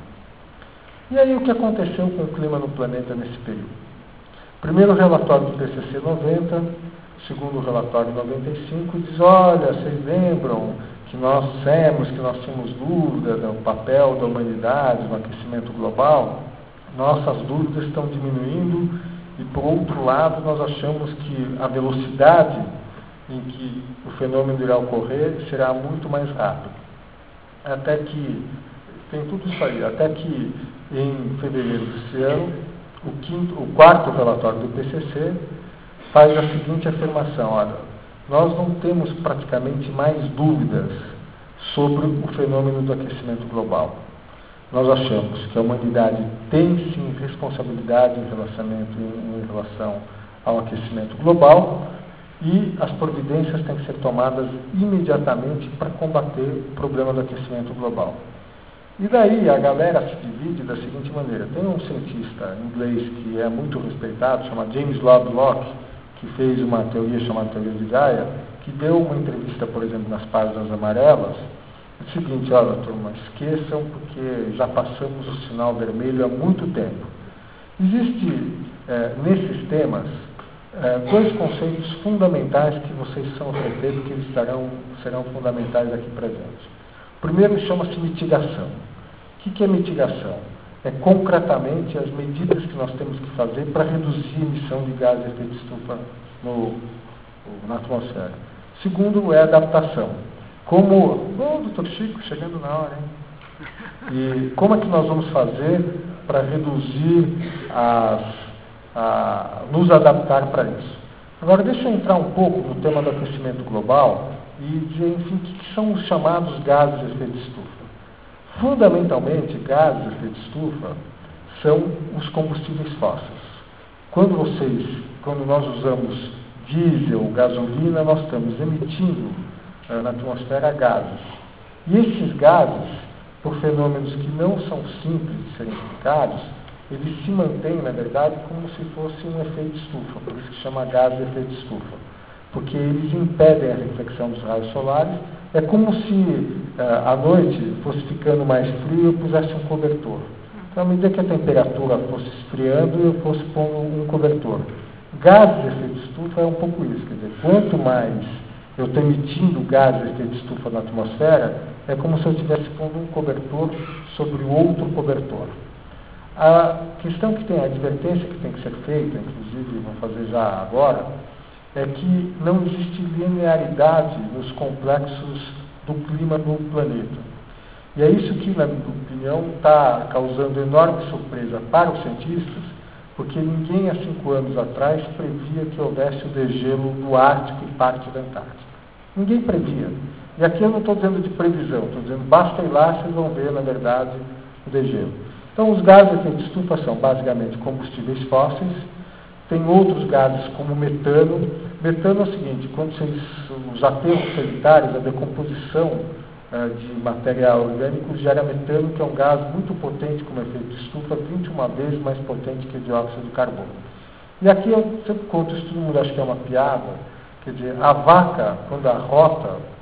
E aí o que aconteceu com o clima no planeta nesse período? Primeiro o relatório do I P C C noventa, segundo o relatório noventa e cinco, diz, olha, vocês lembram que nós dissemos, que nós tínhamos dúvida do papel da humanidade no aquecimento global? Nossas dúvidas estão diminuindo e, por outro lado, nós achamos que a velocidade em que o fenômeno irá ocorrer será muito mais rápida. Até que, tem tudo isso aí, até que em fevereiro desse ano, o, quinto, o quarto relatório do I P C C faz a seguinte afirmação, olha, nós não temos praticamente mais dúvidas sobre o fenômeno do aquecimento global. Nós achamos que a humanidade tem sim responsabilidade em, relacionamento, em, em relação ao aquecimento global e as providências têm que ser tomadas imediatamente para combater o problema do aquecimento global. E daí a galera se divide da seguinte maneira. Tem um cientista inglês que é muito respeitado, chamado James Lovelock, que fez uma teoria chamada Teoria de Gaia, que deu uma entrevista, por exemplo, nas páginas amarelas, o seguinte, olha, turma, esqueçam porque já passamos o sinal vermelho há muito tempo. Existe, é, nesses temas, é, dois conceitos fundamentais que vocês são certeza que eles estarão, serão fundamentais aqui presentes. O primeiro chama-se mitigação. O que, que é mitigação? É concretamente as medidas que nós temos que fazer para reduzir a emissão de gases de efeito estufa no, na atmosfera. Segundo é adaptação. Como, oh, doutor Chico, chegando na hora, hein? E como é que nós vamos fazer para reduzir, as, a, nos adaptar para isso? Agora, deixa eu entrar um pouco no tema do aquecimento global e dizer, enfim, o que, que são os chamados gases de efeito estufa. Fundamentalmente, gases de efeito estufa são os combustíveis fósseis. Quando vocês, quando nós usamos diesel, gasolina, nós estamos emitindo uh, na atmosfera gases. E esses gases, por fenômenos que não são simples de serem explicados, eles se mantêm, na verdade, como se fosse um efeito estufa, por isso que chama gás de efeito estufa, porque eles impedem a reflexão dos raios solares. É como se uh, à noite fosse ficando mais frio e eu pusesse um cobertor. Então, à medida que a temperatura fosse esfriando, eu fosse pondo um cobertor. Gases de efeito estufa é um pouco isso, quer dizer, quanto mais eu estou emitindo gases de efeito estufa na atmosfera, é como se eu estivesse pondo um cobertor sobre outro cobertor. A questão que tem, a advertência que tem que ser feita, inclusive vou fazer já agora, é que não existe linearidade nos complexos do clima do planeta. E é isso que, na minha opinião, está causando enorme surpresa para os cientistas, porque ninguém há cinco anos atrás previa que houvesse o degelo do Ártico e parte da Antártica. Ninguém previa. E aqui eu não estou dizendo de previsão, estou dizendo basta ir lá, vocês vão ver, na verdade, o degelo. Então, os gases de efeito estufa são basicamente combustíveis fósseis. Tem outros gases como metano. Metano é o seguinte, quando vocês, os aterros sanitários, a decomposição uh, de material orgânico gera metano, que é um gás muito potente como efeito estufa, vinte e uma vezes mais potente que o dióxido de carbono. E aqui eu sempre conto isso, todo mundo acha que é uma piada, quer dizer, a vaca, quando arrota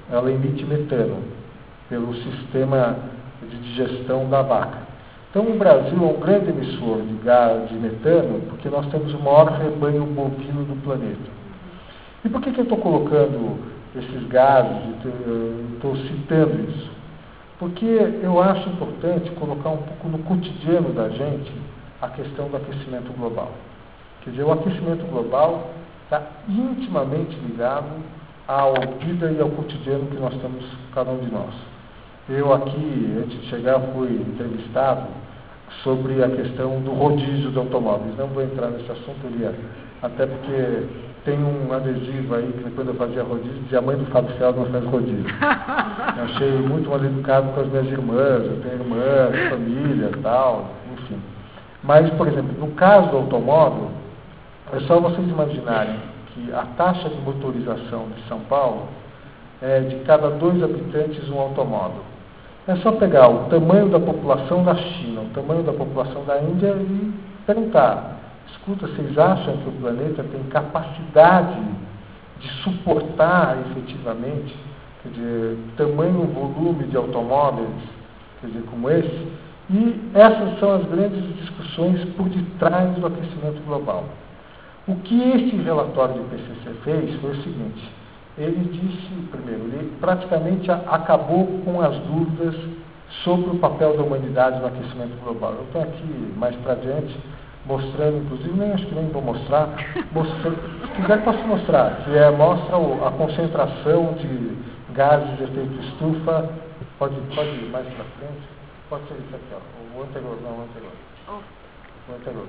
ela emite metano pelo sistema de digestão da vaca. Então, o Brasil é um grande emissor de gás de metano, porque nós temos o maior rebanho bovino do planeta. E por que, que eu estou colocando esses gases, estou citando isso? Porque eu acho importante colocar um pouco no cotidiano da gente a questão do aquecimento global. Quer dizer, o aquecimento global está intimamente ligado à vida e ao cotidiano que nós temos, cada um de nós. Eu aqui, antes de chegar, fui entrevistado sobre a questão do rodízio de automóveis. Não vou entrar nesse assunto, Lia, até porque tem um adesivo aí que quando eu fazia rodízio, dizia: a mãe do Fábio Celso não faz rodízio. Eu achei muito mal educado com as minhas irmãs, eu tenho irmãs, família e tal, enfim. Mas, por exemplo, no caso do automóvel, é só vocês imaginarem que a taxa de motorização de São Paulo é de cada dois habitantes um automóvel. É só pegar o tamanho da população da China, o tamanho da população da Índia e perguntar: escuta, vocês acham que o planeta tem capacidade de suportar efetivamente, quer dizer, tamanho volume de automóveis, quer dizer, como esse? E essas são as grandes discussões por detrás do aquecimento global. O que este relatório do I P C C fez foi o seguinte: ele disse, primeiro, ele praticamente acabou com as dúvidas sobre o papel da humanidade no aquecimento global. Eu estou aqui mais para adiante mostrando, inclusive, nem acho que nem vou mostrar, mostrando, se quiser posso mostrar, que é, mostra o, a concentração de gases de efeito estufa. Pode, pode ir mais para frente? Pode ser isso aqui, ó, o anterior, não, o anterior. O anterior.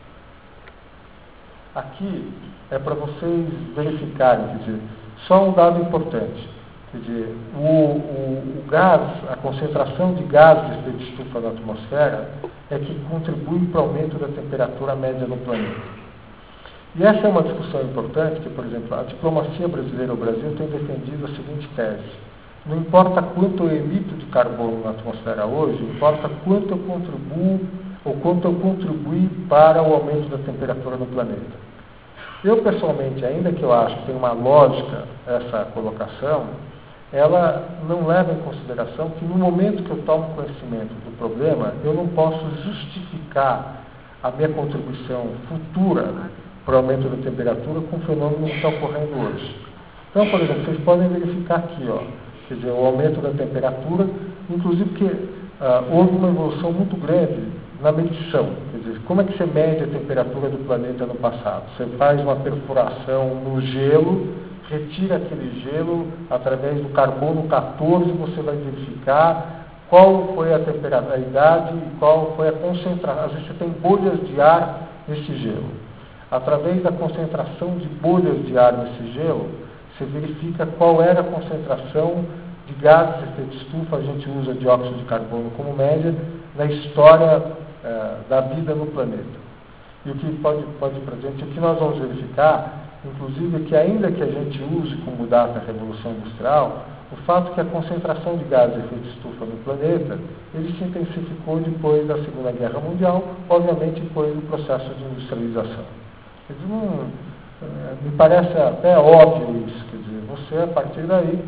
Aqui é para vocês verificarem, quer dizer, só um dado importante. Quer dizer, o, o, o gás, a concentração de gases de efeito estufa na atmosfera é que contribui para o aumento da temperatura média no planeta. E essa é uma discussão importante, que, por exemplo, a diplomacia brasileira, o Brasil, tem defendido a seguinte tese: não importa quanto eu emito de carbono na atmosfera hoje, importa quanto eu contribuo, ou quanto eu contribuí para o aumento da temperatura no planeta. Eu, pessoalmente, ainda que eu acho que tem uma lógica essa colocação, ela não leva em consideração que no momento que eu tomo conhecimento do problema, eu não posso justificar a minha contribuição futura para o aumento da temperatura com o fenômeno que está ocorrendo hoje. Então, por exemplo, vocês podem verificar aqui, ó, quer dizer, o aumento da temperatura, inclusive porque ah, houve uma evolução muito grande na medição. Quer dizer, como é que você mede a temperatura do planeta no passado? Você faz uma perfuração no gelo, retira aquele gelo através do carbono quatorze, você vai verificar qual foi a temperatura, a idade e qual foi a concentração. Às vezes você tem bolhas de ar nesse gelo. Através da concentração de bolhas de ar nesse gelo, você verifica qual era a concentração de gases de efeito estufa, a gente usa dióxido de carbono como média, na história eh, da vida no planeta. E o que pode, pode ir para frente, o que nós vamos verificar, inclusive, é que ainda que a gente use como data a Revolução Industrial, o fato que a concentração de gases de efeito estufa no planeta, ele se intensificou depois da Segunda Guerra Mundial, obviamente depois do processo de industrialização. Quer dizer, não, eh, me parece até óbvio isso, quer dizer, você, a partir daí,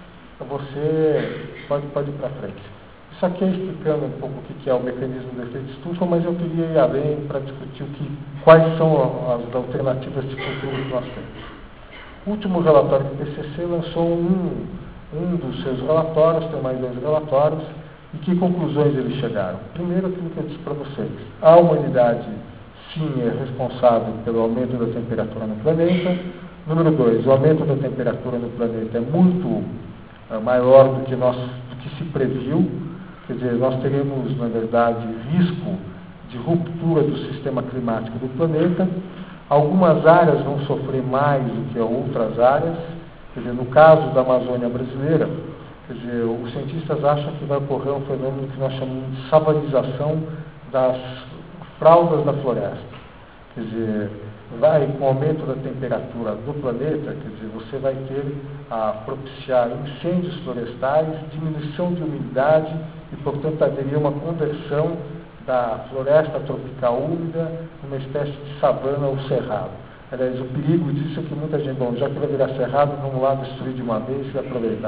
você pode, pode ir para frente. Isso aqui é explicando um pouco o que é o mecanismo do efeito estufa, mas eu queria ir além para discutir o que, quais são as alternativas de futuro que nós temos. O último relatório do I P C C lançou um, um dos seus relatórios, tem mais dois relatórios, e que conclusões eles chegaram? Primeiro, aquilo que eu disse para vocês: a humanidade, sim, é responsável pelo aumento da temperatura no planeta. Número dois, o aumento da temperatura no planeta é muito é, maior do que, nós, do que se previu. Quer dizer, nós teremos, na verdade, risco de ruptura do sistema climático do planeta. Algumas áreas vão sofrer mais do que outras áreas. Quer dizer, no caso da Amazônia brasileira, quer dizer, os cientistas acham que vai ocorrer um fenômeno que nós chamamos de savanização das fraldas da floresta. Quer dizer, vai, com o aumento da temperatura do planeta, quer dizer, você vai ter a propiciar incêndios florestais, diminuição de umidade e, portanto, haveria uma conversão da floresta tropical úmida numa espécie de savana ou cerrado. Aliás, o perigo disso é que muita gente, bom, já que vai virar cerrado, vamos lá destruir de uma vez e aproveitar.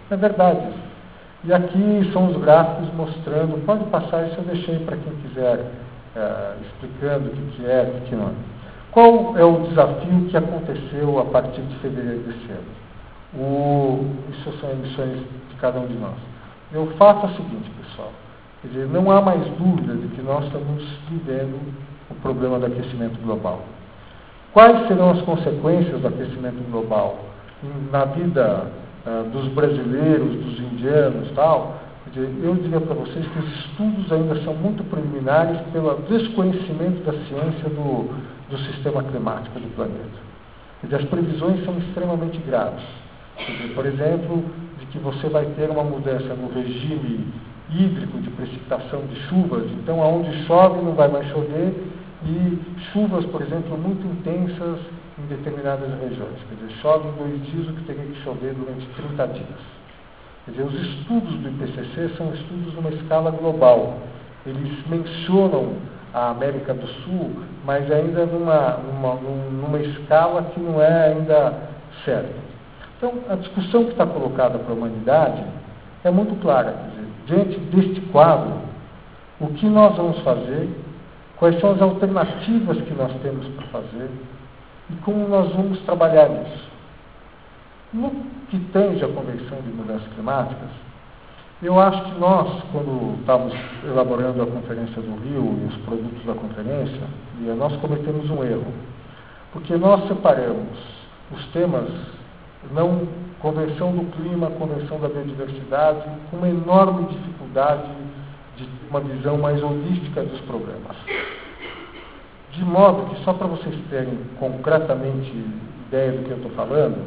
É verdade isso. E aqui são os gráficos mostrando, pode passar isso, eu deixei para quem quiser, é, explicando o que, que é, o que não é. Qual é o desafio que aconteceu a partir de fevereiro desse ano? O, isso são emissões de cada um de nós. Eu faço o seguinte, pessoal, quer dizer, não há mais dúvida de que nós estamos vivendo o problema do aquecimento global. Quais serão as consequências do aquecimento global na vida uh, dos brasileiros, dos indianos e tal? Quer dizer, eu diria para vocês que os estudos ainda são muito preliminares pelo desconhecimento da ciência do, do sistema climático do planeta. Quer dizer, as previsões são extremamente graves. Quer dizer, por exemplo, de que você vai ter uma mudança no regime hídrico de precipitação de chuvas, então aonde chove não vai mais chover, e chuvas, por exemplo, muito intensas em determinadas regiões. Quer dizer, chove em dois dias o que teria que chover durante trinta dias. Quer dizer, os estudos do I P C C são estudos numa escala global. Eles mencionam a América do Sul, mas ainda numa, numa, numa escala que não é ainda certa. Então, a discussão que está colocada para a humanidade é muito clara. Quer dizer, diante deste quadro, o que nós vamos fazer, quais são as alternativas que nós temos para fazer e como nós vamos trabalhar nisso. No que tange a Convenção de Mudanças Climáticas, eu acho que nós, quando estávamos elaborando a Conferência do Rio e os produtos da conferência, nós cometemos um erro, porque nós separamos os temas, não Convenção do Clima, Convenção da Biodiversidade, com uma enorme dificuldade de uma visão mais holística dos problemas. De modo que, só para vocês terem concretamente ideia do que eu estou falando,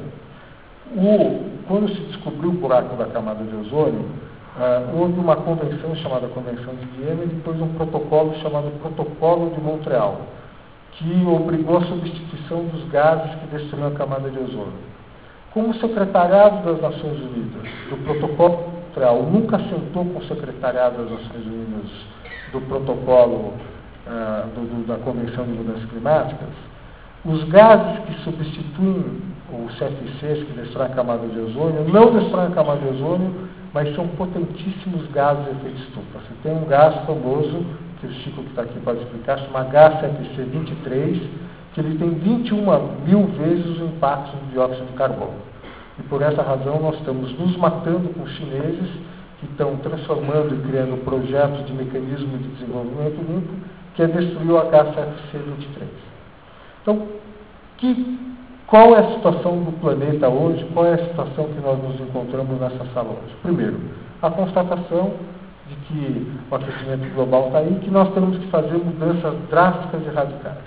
o, quando se descobriu o buraco da camada de ozônio, uh, houve uma convenção chamada Convenção de Viena e depois um protocolo chamado Protocolo de Montreal, que obrigou a substituição dos gases que destruíam a camada de ozônio. Como o secretariado das Nações Unidas do Protocolo de Montreal nunca sentou com o secretariado das Nações Unidas do Protocolo uh, do, do, da Convenção de Mudanças Climáticas, os gases que substituem os C F Cs, que destroem a camada de ozônio, não destroem a camada de ozônio, mas são potentíssimos gases de efeito estufa. Você tem um gás famoso, que o Chico que está aqui pode explicar, chama H C F C vinte e três, que ele tem vinte e uma mil vezes o impacto do dióxido de carbono. E por essa razão nós estamos nos matando com os chineses, que estão transformando e criando projetos de mecanismo de desenvolvimento limpo, que é destruir o H C F C vinte e três. Então, que, qual é a situação do planeta hoje? Qual é a situação que nós nos encontramos nessa sala hoje? Primeiro, a constatação de que o aquecimento global está aí, que nós temos que fazer mudanças drásticas e radicais.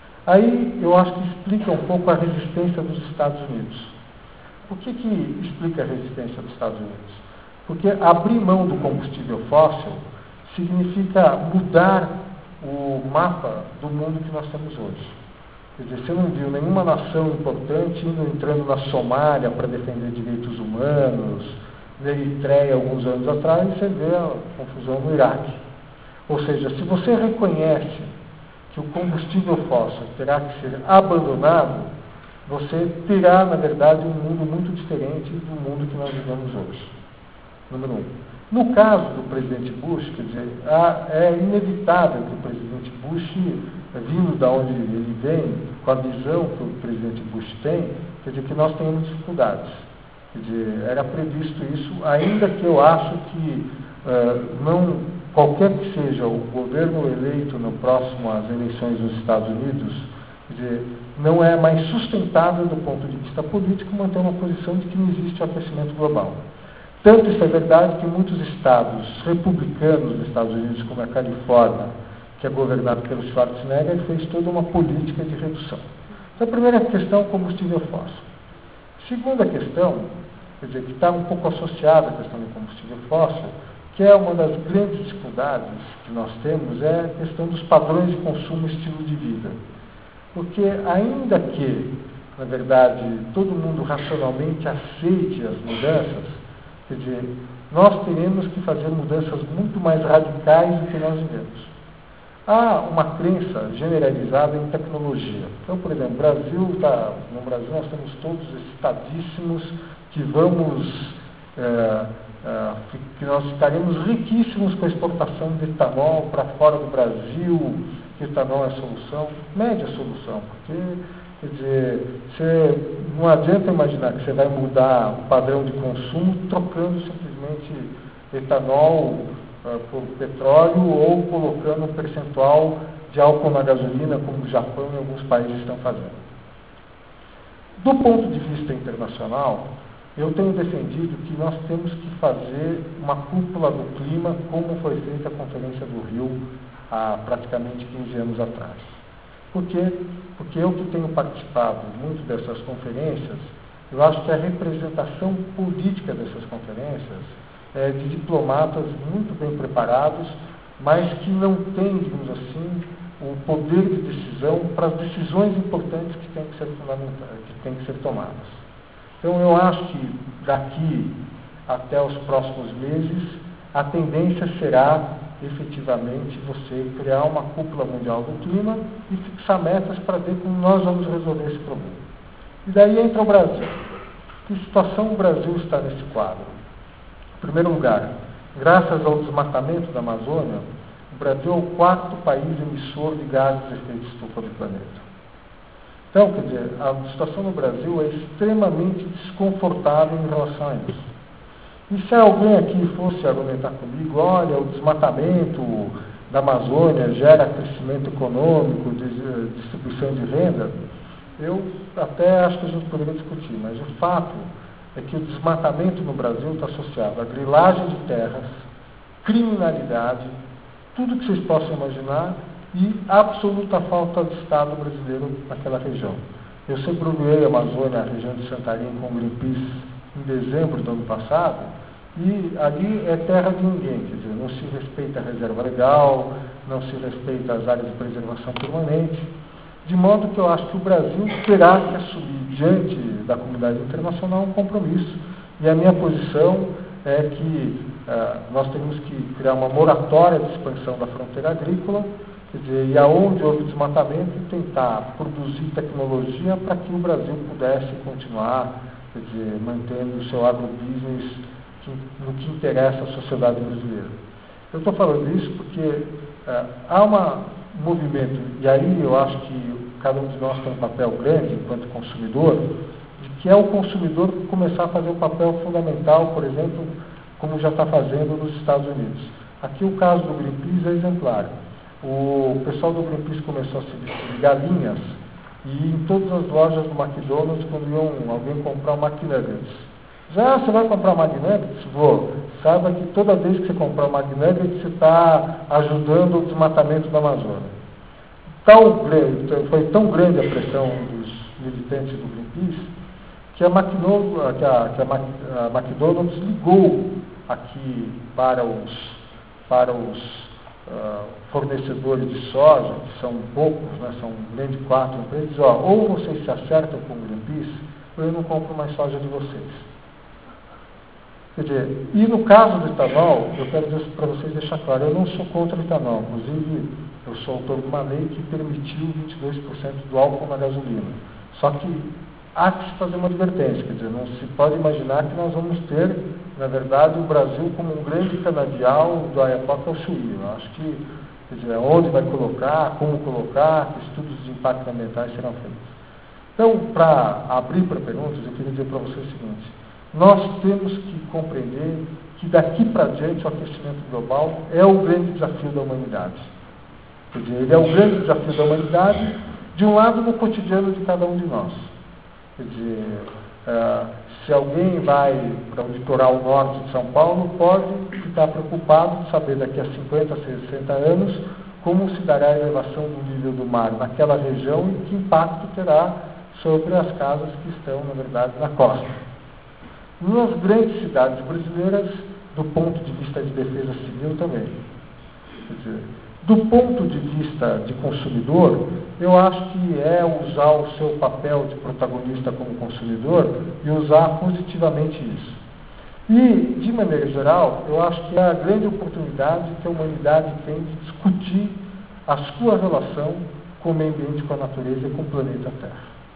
Aí eu acho que explica um pouco a resistência dos Estados Unidos. Por que que explica a resistência dos Estados Unidos? Porque abrir mão do combustível fóssil significa mudar o mapa do mundo que nós temos hoje. Quer dizer, você não viu nenhuma nação importante indo entrando na Somália para defender direitos humanos, na Eritreia alguns anos atrás, você vê a confusão no Iraque. Ou seja, se você reconhece que o combustível fóssil terá que ser abandonado, você terá, na verdade, um mundo muito diferente do mundo que nós vivemos hoje. Número um. No caso do presidente Bush, quer dizer, é inevitável que o presidente Bush, vindo da onde ele vem, com a visão que o presidente Bush tem, quer dizer, que nós tenhamos dificuldades. Quer dizer, era previsto isso, ainda que eu acho que uh, não, qualquer que seja o governo eleito no próximo às eleições nos Estados Unidos, quer dizer, não é mais sustentável do ponto de vista político manter uma posição de que não existe o aquecimento global. Tanto isso é verdade que muitos estados republicanos dos Estados Unidos, como a Califórnia, que é governado pelo Schwarzenegger, fez toda uma política de redução. Então, a primeira questão, combustível fóssil. Segunda questão, quer dizer, que está um pouco associada à questão do combustível fóssil, que é uma das grandes dificuldades que nós temos, é a questão dos padrões de consumo e estilo de vida. Porque ainda que, na verdade, todo mundo racionalmente aceite as mudanças, quer dizer, nós teremos que fazer mudanças muito mais radicais do que nós vivemos. Há uma crença generalizada em tecnologia. Então, por exemplo, Brasil tá, no Brasil nós estamos todos excitadíssimos que vamos é, é, que nós ficaremos riquíssimos com a exportação de etanol para fora do Brasil, que etanol é a solução. Média solução, porque, quer dizer, você, não adianta imaginar que você vai mudar o padrão de consumo trocando simplesmente etanol uh, por petróleo ou colocando um percentual de álcool na gasolina, como o Japão e alguns países estão fazendo. Do ponto de vista internacional, eu tenho defendido que nós temos que fazer uma cúpula do clima, como foi feita a Conferência do Rio há praticamente quinze anos atrás. Por quê? Porque eu que tenho participado muito dessas conferências, eu acho que a representação política dessas conferências é de diplomatas muito bem preparados, mas que não têm, digamos assim, o poder de decisão para as decisões importantes que têm que ser fundamentais, que têm que ser tomadas. Então, eu acho que daqui até os próximos meses, a tendência será, efetivamente, você criar uma cúpula mundial do clima e fixar metas para ver como nós vamos resolver esse problema. E daí entra o Brasil. Que situação o Brasil está nesse quadro? Em primeiro lugar, graças ao desmatamento da Amazônia, o Brasil é o quarto país emissor de gases de efeito estufa do planeta. Então, quer dizer, a situação no Brasil é extremamente desconfortável em relação a isso. E se alguém aqui fosse argumentar comigo, olha, o desmatamento da Amazônia gera crescimento econômico, distribuição de renda, eu até acho que a gente poderia discutir, mas o fato é que o desmatamento no Brasil está associado à grilagem de terras, criminalidade, tudo que vocês possam imaginar e absoluta falta de Estado brasileiro naquela região. Eu sempre olhei a Amazônia, a região de Santarém, com o Greenpeace em dezembro do ano passado, e ali é terra de ninguém, quer dizer, não se respeita a reserva legal, não se respeita as áreas de preservação permanente, de modo que eu acho que o Brasil terá que assumir diante da comunidade internacional um compromisso, e a minha posição é que uh, nós temos que criar uma moratória de expansão da fronteira agrícola, quer dizer, e aonde houve desmatamento, tentar produzir tecnologia para que o Brasil pudesse continuar, quer dizer, mantendo o seu agrobusiness que, no que interessa à sociedade brasileira. Eu estou falando isso porque uh, há uma, um movimento, e aí eu acho que cada um de nós tem um papel grande enquanto consumidor, de que é o consumidor começar a fazer um papel fundamental, por exemplo, como já está fazendo nos Estados Unidos. Aqui o caso do Greenpeace é exemplar. O pessoal do Greenpeace começou a se vestir de galinhas e em todas as lojas do McDonald's, quando iam alguém comprar um McNuggets. Já você vai comprar um McNuggets? Vou. Saiba que toda vez que você comprar um McNuggets, você está ajudando o desmatamento da Amazônia. Tal, foi tão grande a pressão dos militantes do Greenpeace que a McDonald's, que a, que a, a McDonald's ligou aqui para os, para os Uh, fornecedores de soja, que são poucos, né, são nem de quatro empresas, ó, ou vocês se acertam com o Greenpeace, ou eu não compro mais soja de vocês. Quer dizer, e no caso do etanol, eu quero dizer para vocês deixar claro, eu não sou contra o etanol, inclusive eu sou autor de uma lei que permitiu vinte e dois por cento do álcool na gasolina. Só que há que se fazer uma advertência, quer dizer, não se pode imaginar que nós vamos ter, na verdade, o Brasil como um grande canavial do Oiapoque ao Chuí. Eu acho que, quer dizer, onde vai colocar, como colocar, que estudos de impacto ambientais serão feitos. Então, para abrir para perguntas, eu queria dizer para vocês o seguinte, nós temos que compreender que daqui para diante o aquecimento global é o grande desafio da humanidade. Quer dizer, ele é o grande desafio da humanidade, de um lado, no cotidiano de cada um de nós. Quer dizer, uh, se alguém vai para o litoral norte de São Paulo, pode ficar preocupado de saber daqui a cinquenta, sessenta anos como se dará a elevação do nível do mar naquela região e que impacto terá sobre as casas que estão, na verdade, na costa. Nas grandes cidades brasileiras, do ponto de vista de defesa civil também. Quer dizer, do ponto de vista de consumidor, eu acho que é usar o seu papel de protagonista como consumidor e usar positivamente isso. E, de maneira geral, eu acho que é a grande oportunidade que a humanidade tem de discutir a sua relação com o meio ambiente, com a natureza e com o planeta Terra.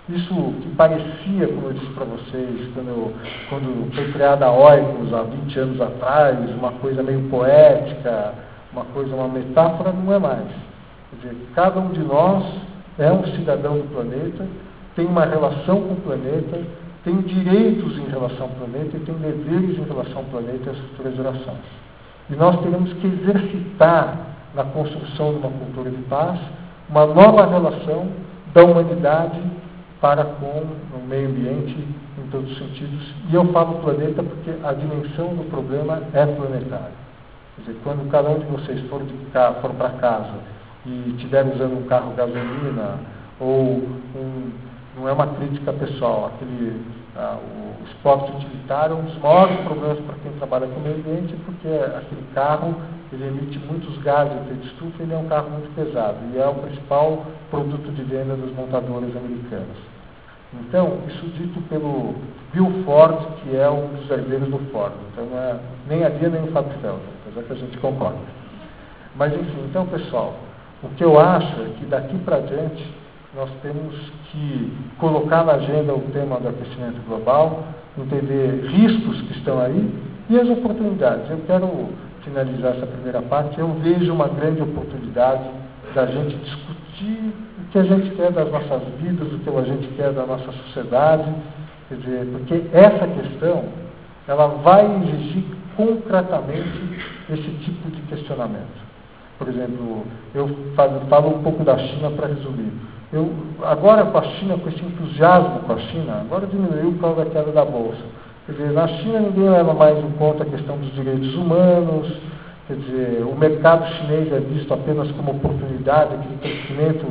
Isso que parecia, como eu disse para vocês, quando, eu, quando foi criada a Oikos há vinte anos atrás, uma coisa meio poética, uma coisa, uma metáfora, não é mais. Quer dizer, cada um de nós é um cidadão do planeta, tem uma relação com o planeta, tem direitos em relação ao planeta e tem deveres em relação ao planeta e às futuras gerações. E nós teremos que exercitar na construção de uma cultura de paz uma nova relação da humanidade para com o meio ambiente em todos os sentidos. E eu falo planeta porque a dimensão do problema é planetária. Quer dizer, quando cada um de vocês for, de carro, for para casa e estiver usando um carro gasolina ou um, não é uma crítica pessoal, aquele, ah, o esporte utilitário é um dos maiores problemas para quem trabalha com o meio ambiente, porque aquele carro ele emite muitos gases de efeito estufa, ele é um carro muito pesado e é o principal produto de venda dos montadores americanos. Então, isso dito pelo Bill Ford, que é um dos herdeiros do Ford. Então, não é nem a Dia nem o Fábio Felder, apesar que a gente concorda. Mas, enfim, então, pessoal, o que eu acho é que daqui para diante nós temos que colocar na agenda o tema do aquecimento global, entender riscos que estão aí e as oportunidades. Eu quero finalizar essa primeira parte. Eu vejo uma grande oportunidade da gente discutir o que a gente quer das nossas vidas, o que a gente quer da nossa sociedade, quer dizer, porque essa questão ela vai exigir concretamente esse tipo de questionamento. Por exemplo, eu falo, falo um pouco da China para resumir. Eu, agora com a China, com esse entusiasmo com a China, agora diminuiu por causa da queda da Bolsa. Quer dizer, na China ninguém leva mais em conta a questão dos direitos humanos, quer dizer, o mercado chinês é visto apenas como oportunidade, aquele crescimento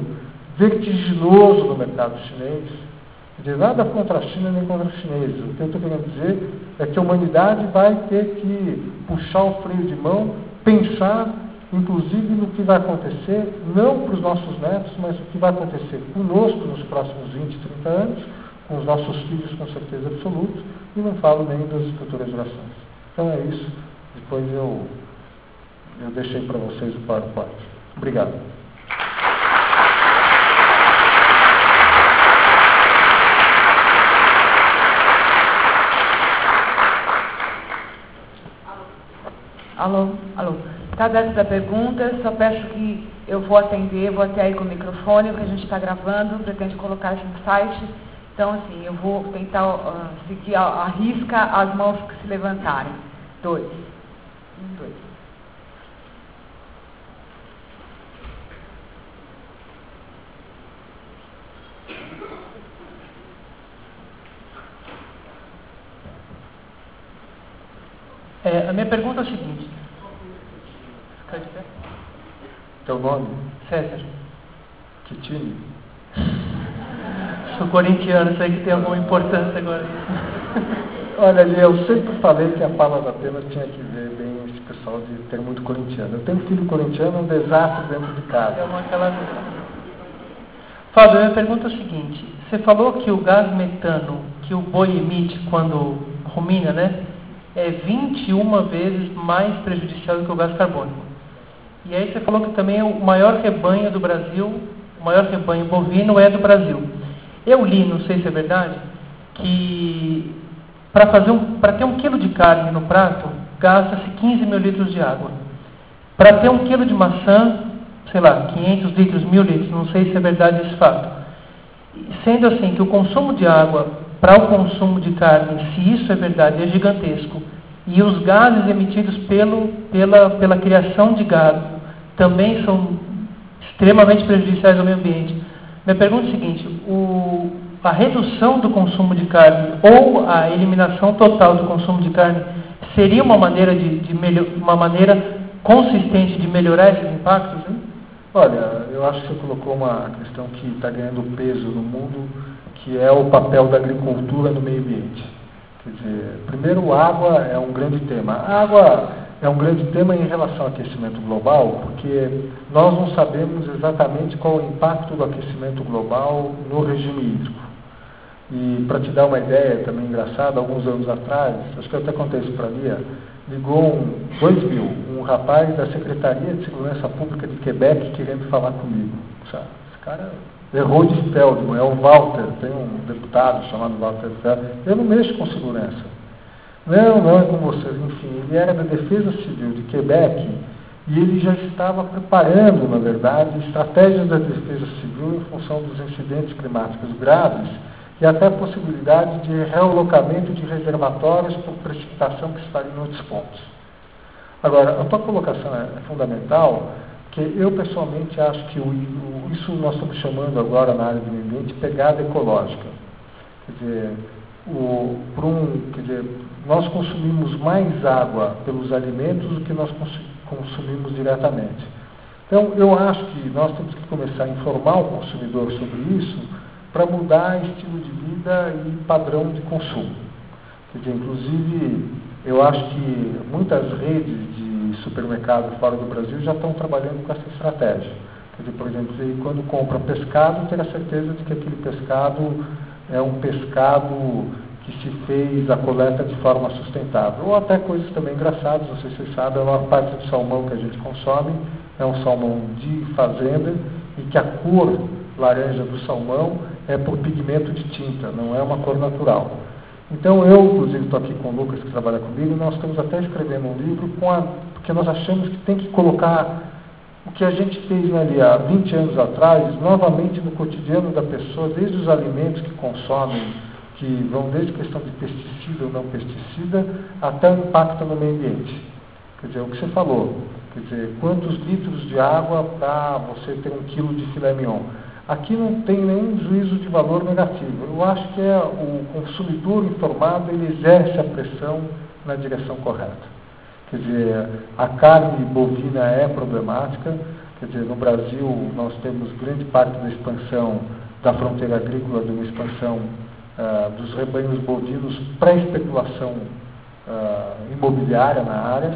vertiginoso do mercado chinês. Quer dizer, nada contra a China nem contra os chineses. O que eu estou querendo dizer é que a humanidade vai ter que puxar o freio de mão, pensar inclusive no que vai acontecer, não para os nossos netos, mas o que vai acontecer conosco nos próximos vinte, trinta anos, com os nossos filhos com certeza absoluta, e não falo nem das futuras gerações. Então é isso, depois eu, eu deixei para vocês o PowerPoint. Obrigado. Alô, alô. Está dentro da pergunta, só peço que eu vou atender, vou até aí com o microfone, porque a gente está gravando, pretende colocar isso no site. Então, assim, eu vou tentar uh, seguir a, a risca as mãos que se levantarem. Dois. Um, dois. É, a minha pergunta é o seguinte. Teu nome? César. Que time? Sou corintiano, sei que tem alguma importância agora. Olha, ali, eu sempre falei que a Paula da Pena tinha que ver bem esse pessoal de ter muito corintiano. Eu tenho filho corintiano, um desastre dentro de casa. É uma aquela... Fábio, a minha pergunta é o seguinte. Você falou que o gás metano que o boi emite quando rumina, né? É vinte e uma vezes mais prejudicial do que o gás carbônico. E aí você falou que também o maior rebanho do Brasil, o maior rebanho bovino é do Brasil. Eu li, não sei se é verdade, que para fazer um, para ter um quilo de carne no prato, gasta-se quinze mil litros de água. Para ter um quilo de maçã, sei lá, quinhentos litros, mil litros, não sei se é verdade esse fato. Sendo assim, que o consumo de água para o consumo de carne, se isso é verdade, é gigantesco. E os gases emitidos pelo, pela, pela criação de gado também são extremamente prejudiciais ao meio ambiente. Minha pergunta é a seguinte, o, a redução do consumo de carne ou a eliminação total do consumo de carne seria uma maneira, de, de melhor, uma maneira consistente de melhorar esses impactos? Hein? Olha, eu acho que você colocou uma questão que está ganhando peso no mundo, que é o papel da agricultura no meio ambiente. Quer dizer, primeiro, água é um grande tema. A água é um grande tema em relação ao aquecimento global, porque nós não sabemos exatamente qual é o impacto do aquecimento global no regime hídrico. E para te dar uma ideia também engraçada, alguns anos atrás, acho que eu até contei isso para a Lia, ligou um, dois mil, um rapaz da Secretaria de Segurança Pública de Quebec querendo falar comigo. Sabe? cara errou de Feldman, é o Walter, tem um deputado chamado Walter Feldman, eu não mexo com segurança. Não, não é com você. Enfim, ele era da Defesa Civil de Quebec e ele já estava preparando, na verdade, estratégias da Defesa Civil em função dos incidentes climáticos graves e até a possibilidade de realocamento de reservatórios por precipitação que estariam em outros pontos. Agora, a tua colocação é fundamental, porque eu pessoalmente acho que o, o, isso nós estamos chamando agora na área do meio ambiente pegada ecológica. Quer dizer, o, por um, quer dizer, nós consumimos mais água pelos alimentos do que nós consumimos diretamente. Então, eu acho que nós temos que começar a informar o consumidor sobre isso para mudar estilo de vida e padrão de consumo. Quer dizer, inclusive, eu acho que muitas redes de supermercado fora do Brasil já estão trabalhando com essa estratégia. Quer dizer, por exemplo, quando compra pescado, ter a certeza de que aquele pescado é um pescado que se fez a coleta de forma sustentável. Ou até coisas também engraçadas, não sei se vocês sabem, a maior parte do salmão que a gente consome é um salmão de fazenda e que a cor laranja do salmão é por pigmento de tinta, não é uma cor natural. Então eu, inclusive, estou aqui com o Lucas, que trabalha comigo, e nós estamos até escrevendo um livro, com a, porque nós achamos que tem que colocar o que a gente fez ali há vinte anos atrás, novamente no cotidiano da pessoa, desde os alimentos que consomem, que vão desde questão de pesticida ou não pesticida, até o impacto no meio ambiente. Quer dizer, o que você falou, quer dizer, quantos litros de água para você ter um quilo de filé mignon. Aqui não tem nenhum juízo de valor negativo. Eu acho que é o consumidor informado, ele exerce a pressão na direção correta. Quer dizer, a carne bovina é problemática. Quer dizer, no Brasil nós temos grande parte da expansão da fronteira agrícola, de uma expansão uh, dos rebanhos bovinos para especulação uh, imobiliária na área.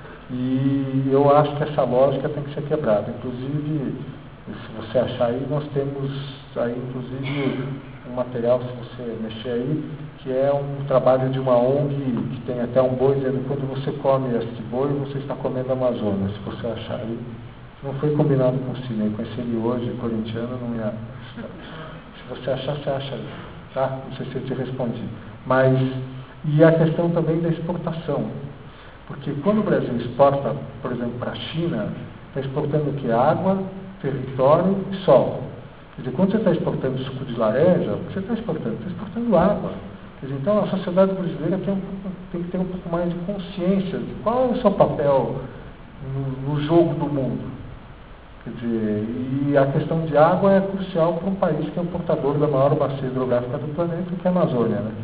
E eu acho que essa lógica tem que ser quebrada. Inclusive, se você achar aí, nós temos aí, inclusive, um material, se você mexer aí, que é um trabalho de uma O N G, que tem até um boi dizendo que quando você come este boi, você está comendo a Amazônia, se você achar aí. Não foi combinado com o Cine, eu conheci ele hoje, corintiano, não ia... Se você achar, você acha aí, tá? Não sei se eu te respondi. Mas, e a questão também da exportação. Porque quando o Brasil exporta, por exemplo, para a China, está exportando o que? Água, território e sol. Quer dizer, quando você está exportando suco de laranja, o que você está exportando? Está exportando água. Quer dizer, então a sociedade brasileira tem, um, tem que ter um pouco mais de consciência de qual é o seu papel no, no jogo do mundo. Quer dizer, e a questão de água é crucial para um país que é o portador da maior bacia hidrográfica do planeta, que é a Amazônia, né?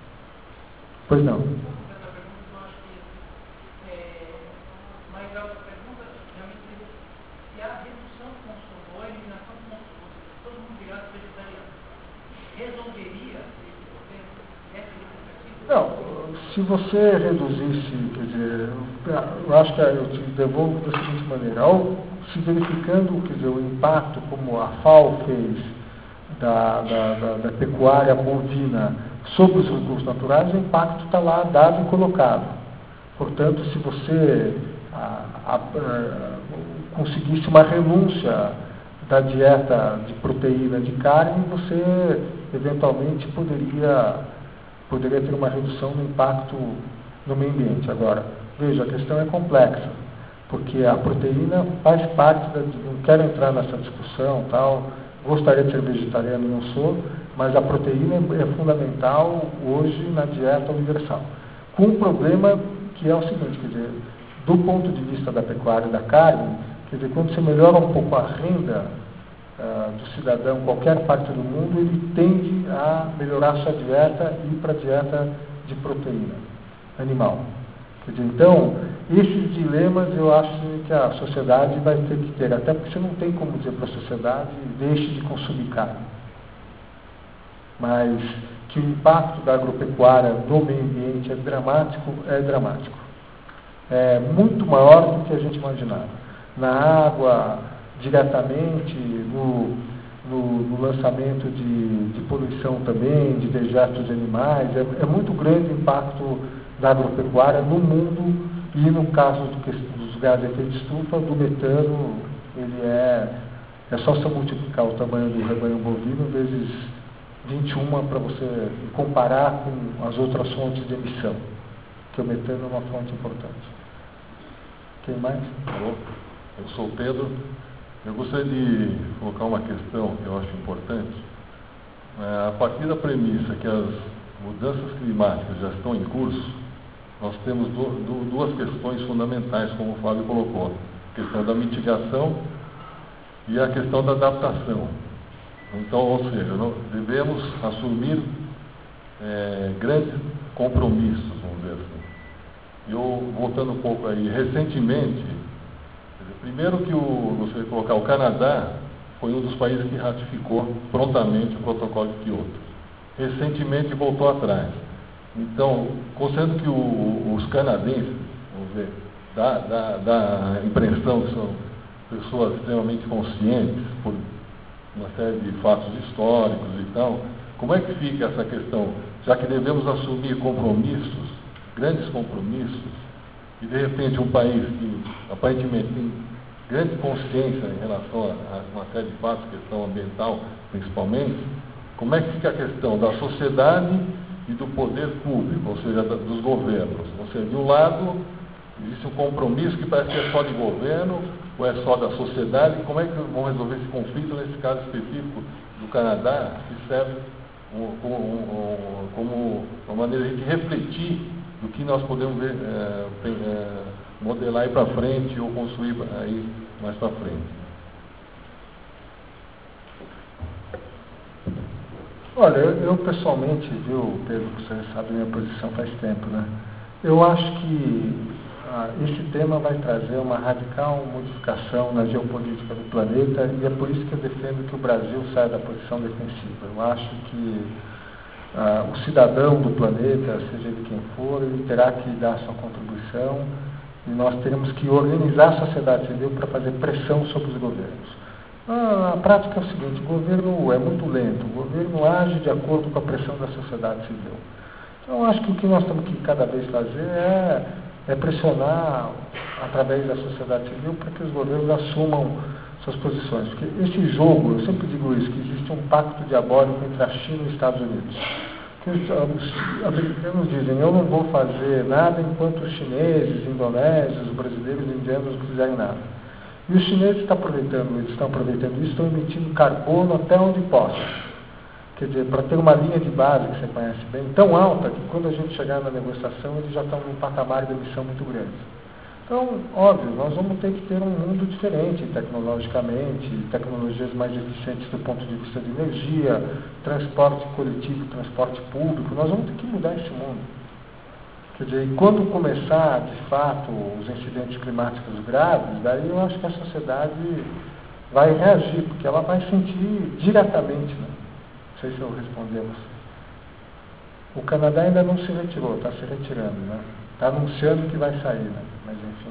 Pois não. Não, se você reduzisse, quer dizer, eu acho que eu te devolvo da seguinte maneira, ao se verificando, quer dizer, o impacto como a FAO fez da, da, da, da pecuária bovina sobre os recursos naturais, o impacto está lá dado e colocado. Portanto, se você a, a, a, conseguisse uma renúncia da dieta de proteína de carne, você eventualmente poderia poderia ter uma redução no impacto no meio ambiente. Agora, veja, a questão é complexa, porque a proteína faz parte da... Não quero entrar nessa discussão, tal, gostaria de ser vegetariano, não sou, mas a proteína é fundamental hoje na dieta universal. Com um problema que é o seguinte, quer dizer, do ponto de vista da pecuária e da carne, quer dizer, quando você melhora um pouco a renda Uh, do cidadão, qualquer parte do mundo, ele tende a melhorar sua dieta e ir para a dieta de proteína animal. Quer dizer, então, esses dilemas eu acho que a sociedade vai ter que ter, até porque você não tem como dizer para a sociedade, deixe de consumir carne. Mas que o impacto da agropecuária no meio ambiente é dramático, é dramático. É muito maior do que a gente imaginava. Na água, diretamente, no, no, no lançamento de, de poluição também, de dejetos de animais. É, é muito grande o impacto da agropecuária no mundo e no caso do, dos gases de efeito de estufa, do metano, ele é É só você multiplicar o tamanho do rebanho bovino vezes vinte e um para você comparar com as outras fontes de emissão, que o metano é uma fonte importante. Quem mais? Alô, eu sou o Pedro. Eu gostaria de colocar uma questão que eu acho importante. É, a partir da premissa que as mudanças climáticas já estão em curso, nós temos du du duas questões fundamentais, como o Fábio colocou. A questão da mitigação e a questão da adaptação. Então, ou seja, nós devemos assumir é, grandes compromissos, vamos dizer assim. Eu, voltando um pouco aí, recentemente, primeiro que o, você colocar o Canadá foi um dos países que ratificou prontamente o protocolo de Kyoto. Recentemente voltou atrás. Então, considerando que o, os canadenses, vamos ver, dá, dá, dá a impressão que são pessoas extremamente conscientes por uma série de fatos históricos e tal, como é que fica essa questão? Já que devemos assumir compromissos, grandes compromissos, e de repente um país que aparentemente tem grande consciência em relação a, a uma série de fatos, questão ambiental principalmente, como é que fica a questão da sociedade e do poder público, ou seja, da, dos governos? Ou seja, de um lado existe um compromisso que parece que é só de governo, ou é só da sociedade. Como é que vão resolver esse conflito nesse caso específico do Canadá, que serve um, um, um, como uma maneira de refletir do que nós podemos ver, é, é, modelar aí para frente ou construir aí mais para frente? Olha, eu, eu pessoalmente, viu, Pedro, você sabe a minha posição faz tempo, né? Eu acho que ah, esse tema vai trazer uma radical modificação na geopolítica do planeta, e é por isso que eu defendo que o Brasil saia da posição defensiva. Eu acho que ah, o cidadão do planeta, seja ele quem for, ele terá que dar a sua contribuição, e nós teremos que organizar a sociedade civil para fazer pressão sobre os governos. Ah, a prática é o seguinte: o governo é muito lento, o governo age de acordo com a pressão da sociedade civil. Então, eu acho que o que nós temos que cada vez fazer é, é pressionar através da sociedade civil para que os governos assumam suas posições. Porque esse jogo, eu sempre digo isso, que existe um pacto diabólico entre a China e os Estados Unidos. Que os, os americanos dizem: eu não vou fazer nada enquanto os chineses, indonésios, brasileiros e indianos não fizerem nada. E os chineses estão aproveitando, eles estão aproveitando isso, estão emitindo carbono até onde possam. Quer dizer, para ter uma linha de base que você conhece bem, tão alta que quando a gente chegar na negociação eles já estão num patamar de emissão muito grande. Então, óbvio, nós vamos ter que ter um mundo diferente tecnologicamente, tecnologias mais eficientes do ponto de vista de energia, transporte coletivo, transporte público, nós vamos ter que mudar esse mundo. Quer dizer, e quando começar, de fato, os incidentes climáticos graves, daí eu acho que a sociedade vai reagir, porque ela vai sentir diretamente, né? Não sei se eu respondi a você. O Canadá ainda não se retirou, está se retirando, né? Está anunciando que vai sair, né? Mas enfim.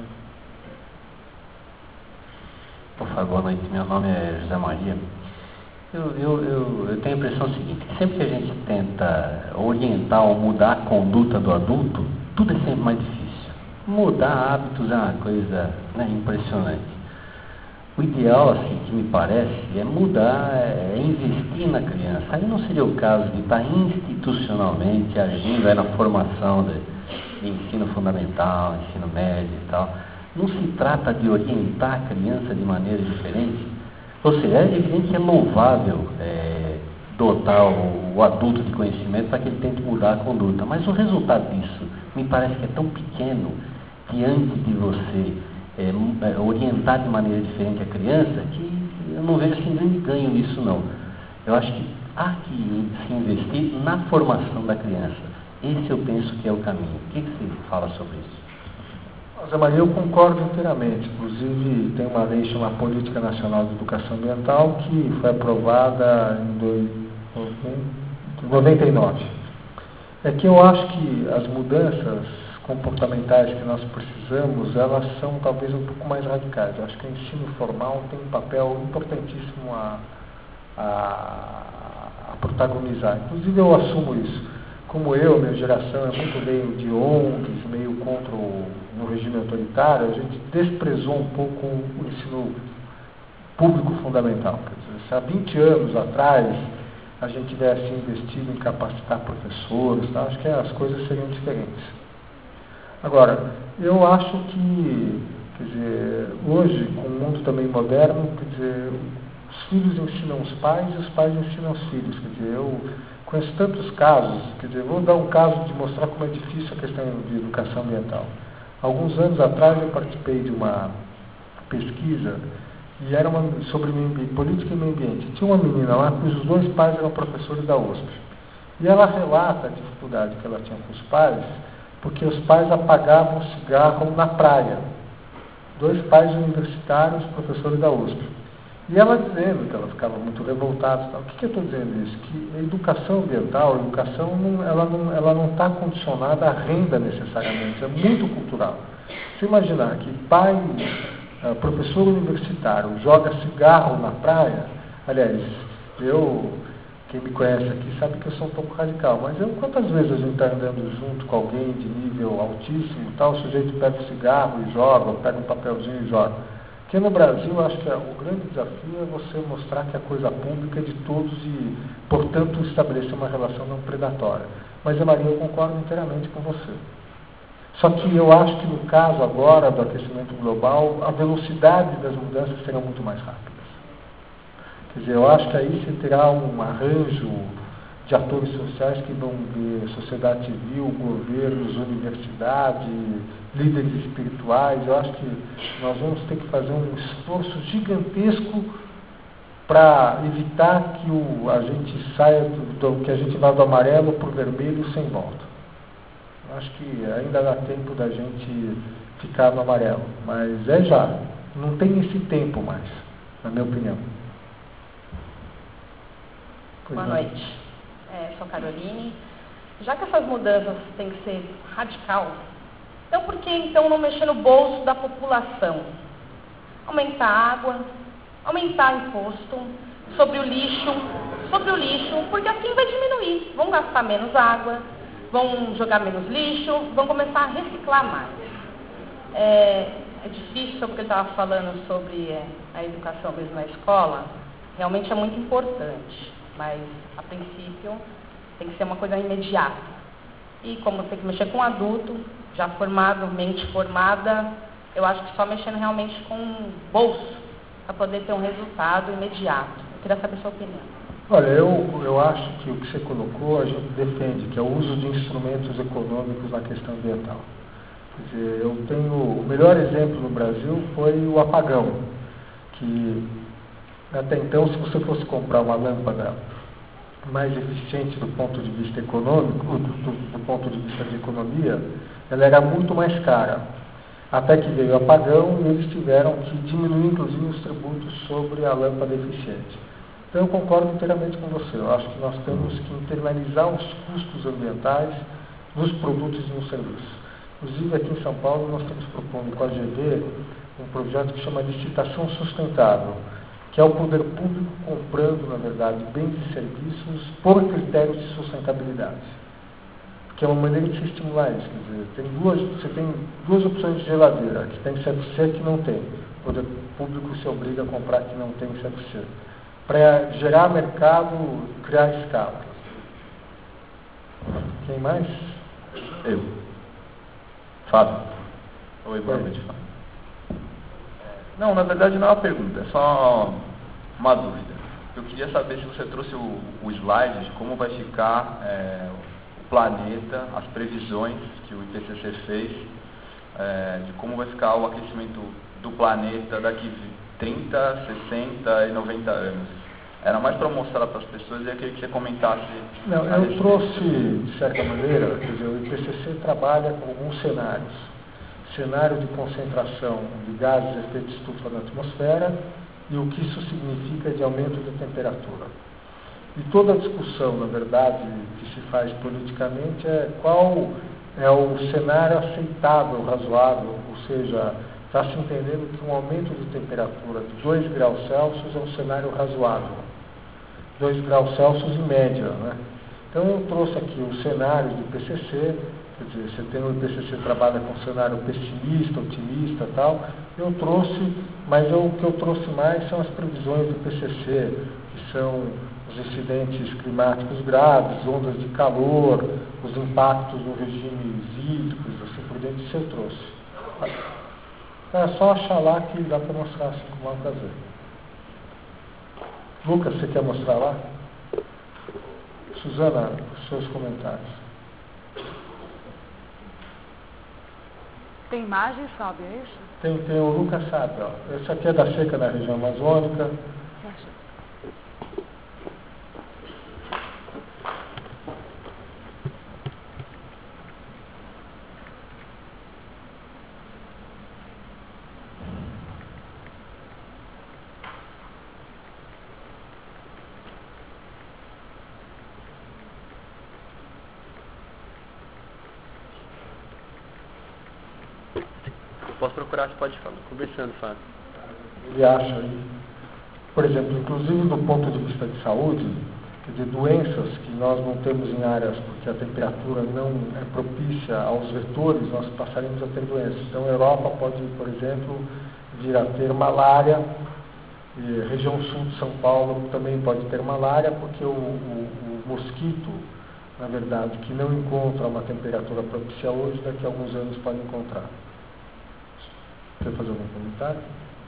Por favor, boa noite. Meu nome é José Maria. Eu, eu, eu, eu tenho a impressão seguinte: sempre que a gente tenta orientar ou mudar a conduta do adulto, tudo é sempre mais difícil. Mudar hábitos é uma coisa, né, impressionante. O ideal, assim, que me parece, é mudar, é investir na criança. Aí não seria o caso de estar institucionalmente agindo aí na formação de, de ensino fundamental, ensino médio e tal. Não se trata de orientar a criança de maneira diferente. Ou seja, é evidente que é louvável é, dotar o, o adulto de conhecimento para que ele tente mudar a conduta, mas o resultado disso me parece que é tão pequeno que antes de você é, orientar de maneira diferente a criança, que eu não vejo assim grande ganho nisso não. Eu acho que há que se investir na formação da criança. Esse eu penso que é o caminho. O que, que você fala sobre isso? José Maria, eu concordo inteiramente. Inclusive, tem uma lei chamada Política Nacional de Educação Ambiental que foi aprovada em noventa e nove. É que eu acho que as mudanças comportamentais que nós precisamos, elas são talvez um pouco mais radicais. Eu acho que o ensino formal tem um papel importantíssimo a, a, a protagonizar. Inclusive, eu assumo isso. Como eu, minha geração é muito meio de O N Gs, meio contra o no regime autoritário, a gente desprezou um pouco o ensino público fundamental. Quer dizer, se há vinte anos atrás a gente tivesse investido em capacitar professores, tá? Acho que as coisas seriam diferentes. Agora, eu acho que, quer dizer, hoje, com o mundo também moderno, quer dizer, os filhos ensinam os pais e os pais ensinam os filhos. Quer dizer, eu conheço tantos casos, quer dizer, vou dar um caso de mostrar como é difícil a questão de educação ambiental. Alguns anos atrás eu participei de uma pesquisa e era uma, sobre meio ambiente, política e meio ambiente. Tinha uma menina lá cujos dois pais eram professores da U S P. E ela relata a dificuldade que ela tinha com os pais, porque os pais apagavam o cigarro na praia. Dois pais universitários, professores da U S P. E ela dizendo que ela ficava muito revoltada. O que, que eu estou dizendo isso? Que a educação ambiental, a educação, não, ela não ela não está condicionada à renda necessariamente, é muito cultural. Se imaginar que pai, uh, professor universitário, joga cigarro na praia, aliás, eu, quem me conhece aqui sabe que eu sou um pouco radical, mas eu, quantas vezes a gente está andando junto com alguém de nível altíssimo, tal, o sujeito pega o cigarro e joga, ou pega um papelzinho e joga. Porque no Brasil, eu acho que o grande desafio é você mostrar que a coisa pública é de todos e, portanto, estabelecer uma relação não predatória. Mas, Maria, eu concordo inteiramente com você. Só que eu acho que no caso agora do aquecimento global, a velocidade das mudanças será muito mais rápida. Quer dizer, eu acho que aí você terá um arranjo de atores sociais que vão ver sociedade civil, governos, universidade, líderes espirituais. Eu acho que nós vamos ter que fazer um esforço gigantesco para evitar que o, a gente saia, do, do, que a gente vá do amarelo para o vermelho sem volta. Eu acho que ainda dá tempo da gente ficar no amarelo, mas é já. Não tem esse tempo mais, na minha opinião. Boa noite. É, sou Caroline. Já que essas mudanças têm que ser radical, então por que então não mexer no bolso da população? Aumentar a água, aumentar imposto sobre o lixo, sobre o lixo, porque assim vai diminuir. Vão gastar menos água, vão jogar menos lixo, vão começar a reciclar mais. É, é difícil, porque ele estava falando sobre é, a educação mesmo na escola, realmente é muito importante. Mas, a princípio, tem que ser uma coisa imediata. E como tem que mexer com adulto, já formado, mente formada, eu acho que só mexendo realmente com o bolso, para poder ter um resultado imediato. Eu queria saber a sua opinião. Olha, eu, eu acho que o que você colocou, a gente defende, que é o uso de instrumentos econômicos na questão ambiental. Quer dizer, eu tenho, o melhor exemplo no Brasil foi o apagão, que até então, se você fosse comprar uma lâmpada mais eficiente do ponto de vista econômico, do, do, do ponto de vista de economia, ela era muito mais cara. Até que veio o apagão e eles tiveram que diminuir, inclusive, os tributos sobre a lâmpada eficiente. Então, eu concordo inteiramente com você. Eu acho que nós temos que internalizar os custos ambientais nos produtos e nos serviços. Inclusive, aqui em São Paulo, nós estamos propondo com a G V um projeto que chama Licitação Sustentável, que é o poder público comprando, na verdade, bens e serviços por critérios de sustentabilidade. Que é uma maneira de se estimular isso. Quer dizer, tem duas, você tem duas opções de geladeira, que tem C F C que não tem. O poder público se obriga a comprar que não tem C F C. Para gerar mercado, criar escala. Quem mais? Eu. Fábio. Oi, boa noite, Fábio. Não, na verdade não é uma pergunta, é só uma dúvida. Eu queria saber se você trouxe o, o slide de como vai ficar é, o planeta, as previsões que o I P C C fez, é, de como vai ficar o aquecimento do planeta daqui trinta, sessenta e noventa anos. Era mais para mostrar para as pessoas e eu queria que você comentasse. Não, eu trouxe, de certa maneira, quer dizer, o I P C C trabalha com alguns cenários. Cenário de concentração de gases de efeito estufa na atmosfera e o que isso significa de aumento da temperatura. E toda a discussão, na verdade, que se faz politicamente é qual é o cenário aceitável, razoável, ou seja, está se entendendo que um aumento de temperatura de dois graus Celsius é um cenário razoável. dois graus Celsius em média, né? Então eu trouxe aqui os cenários do I P C C. Quer dizer, você tem o I P C C trabalha com cenário pessimista, otimista e tal, Eu trouxe, mas eu, o que eu trouxe mais são as previsões do P C C, que são os incidentes climáticos graves, ondas de calor, os impactos no regime hídricos, assim por diante, isso eu trouxe. É só achar lá que dá para mostrar assim como é o prazer. Lucas, você quer mostrar lá? Suzana, os seus comentários. Tem imagem, sabe, é isso? Tem, tem o Lucas sabe, ó. Esse aqui é da seca na região amazônica. Posso procurar, você pode falar, conversando, Fábio. Ele acha aí, por exemplo, inclusive do ponto de vista de saúde, quer dizer, doenças que nós não temos em áreas porque a temperatura não é propícia aos vetores, nós passaremos a ter doenças. Então, a Europa pode, por exemplo, vir a ter malária, e a região sul de São Paulo também pode ter malária, porque o, o, o mosquito, na verdade, que não encontra uma temperatura propícia hoje, daqui a alguns anos pode encontrar. Quer fazer algum comentário?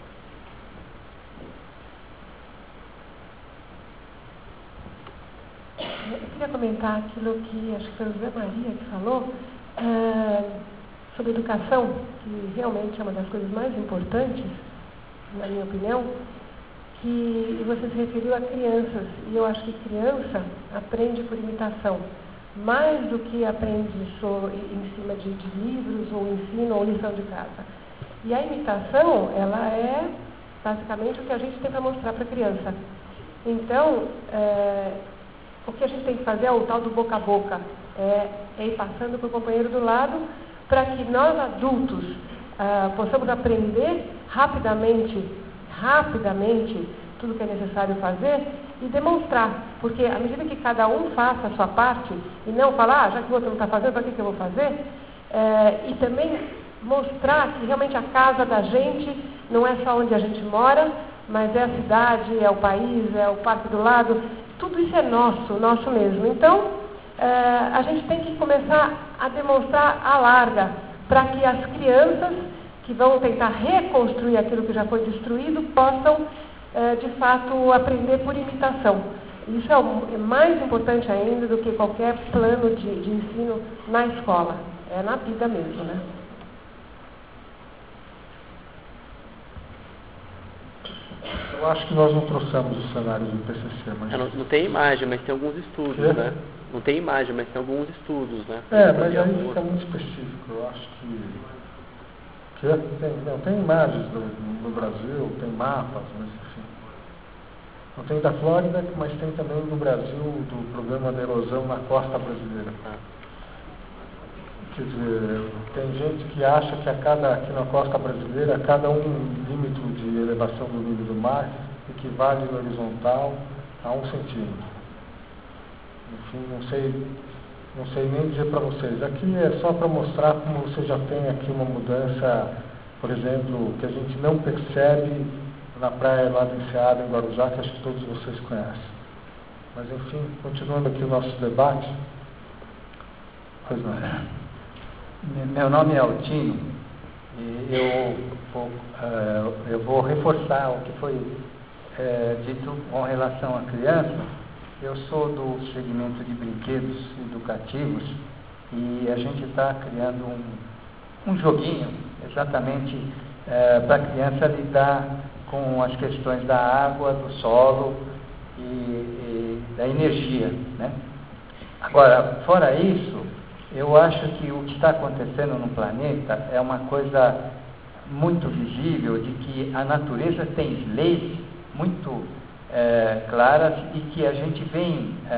Eu queria comentar aquilo que acho que foi o Zé Maria que falou é, sobre educação, que realmente é uma das coisas mais importantes, na minha opinião, que você se referiu a crianças, e eu acho que criança aprende por imitação, mais do que aprende sobre, em cima de, de livros, ou ensino, ou lição de casa. E a imitação, ela é basicamente o que a gente tem para mostrar para a criança. Então, é, o que a gente tem que fazer é o tal do boca a boca, é, é ir passando para o companheiro do lado, para que nós adultos ah, possamos aprender rapidamente, rapidamente, tudo que é necessário fazer e demonstrar. Porque à medida que cada um faça a sua parte, e não falar, ah, já que o outro não está fazendo, para que, que eu vou fazer? É, e também mostrar que realmente a casa da gente não é só onde a gente mora, mas é a cidade, é o país, é o parque do lado, tudo isso é nosso, nosso mesmo. Então, é, a gente tem que começar a demonstrar a larga, para que as crianças que vão tentar reconstruir aquilo que já foi destruído, possam, é, de fato, aprender por imitação. Isso é, o, é mais importante ainda do que qualquer plano de, de ensino na escola, é na vida mesmo, né? Eu acho que nós não trouxemos o cenário do P C C, mas... É, não, não tem imagem, mas tem alguns estudos, que? né? Não tem imagem, mas tem alguns estudos, né? É, mas aí fica muito específico. Eu acho que... que tem, não, tem imagens do, no Brasil, tem mapas, mas enfim. Não tem da Flórida, mas tem também no Brasil do problema da erosão na costa brasileira. Ah. Quer dizer, tem gente que acha que a cada, aqui na costa brasileira, cada um milímetro de elevação do nível do mar equivale no horizontal a um centímetro. Enfim, não sei, não sei nem dizer para vocês. Aqui é só para mostrar como você já tem aqui uma mudança, por exemplo, que a gente não percebe na praia lá do Enseada, em Guarujá, que acho que todos vocês conhecem. Mas enfim, continuando aqui o nosso debate. Pois não é. Meu nome é Altino e eu vou, uh, eu vou reforçar o que foi uh, dito com relação à criança. Eu sou do segmento de brinquedos educativos e a gente está criando um, um joguinho exatamente uh, para a criança lidar com as questões da água, do solo e, e da energia, né? Agora, fora isso, eu acho que o que está acontecendo no planeta é uma coisa muito visível, de que a natureza tem leis muito é, claras e que a gente vem é,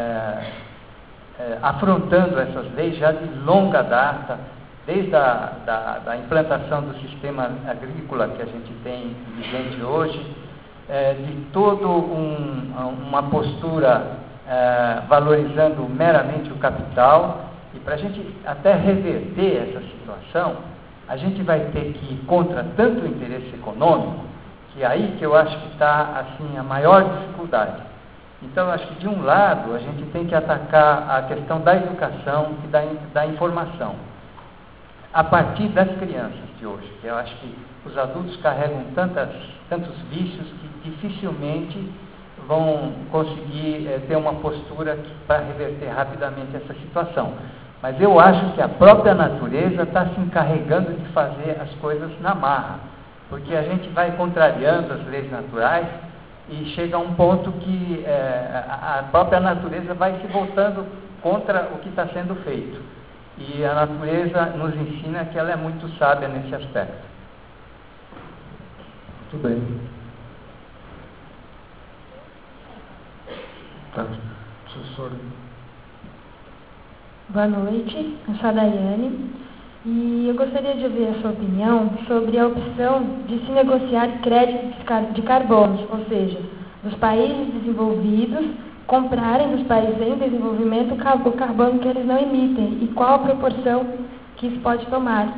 é, afrontando essas leis já de longa data, desde a da, da implantação do sistema agrícola que a gente tem vigente hoje, é, de toda um, uma postura é, valorizando meramente o capital. E para a gente até reverter essa situação, a gente vai ter que ir contra tanto o interesse econômico, que é aí que eu acho que está assim, a maior dificuldade. Então, eu acho que de um lado a gente tem que atacar a questão da educação e da, da informação, a partir das crianças de hoje, que eu acho que os adultos carregam tantas, tantos vícios que dificilmente vão conseguir é, ter uma postura para reverter rapidamente essa situação. Mas eu acho que a própria natureza está se encarregando de fazer as coisas na marra, porque a gente vai contrariando as leis naturais e chega a um ponto que é, a própria natureza vai se voltando contra o que está sendo feito. E a natureza nos ensina que ela é muito sábia nesse aspecto. Muito bem. Tá. Professor. Boa noite, eu sou a Daiane e eu gostaria de ouvir a sua opinião sobre a opção de se negociar créditos de carbono, ou seja, dos países desenvolvidos comprarem dos países em desenvolvimento o carbono que eles não emitem e qual a proporção que isso pode tomar.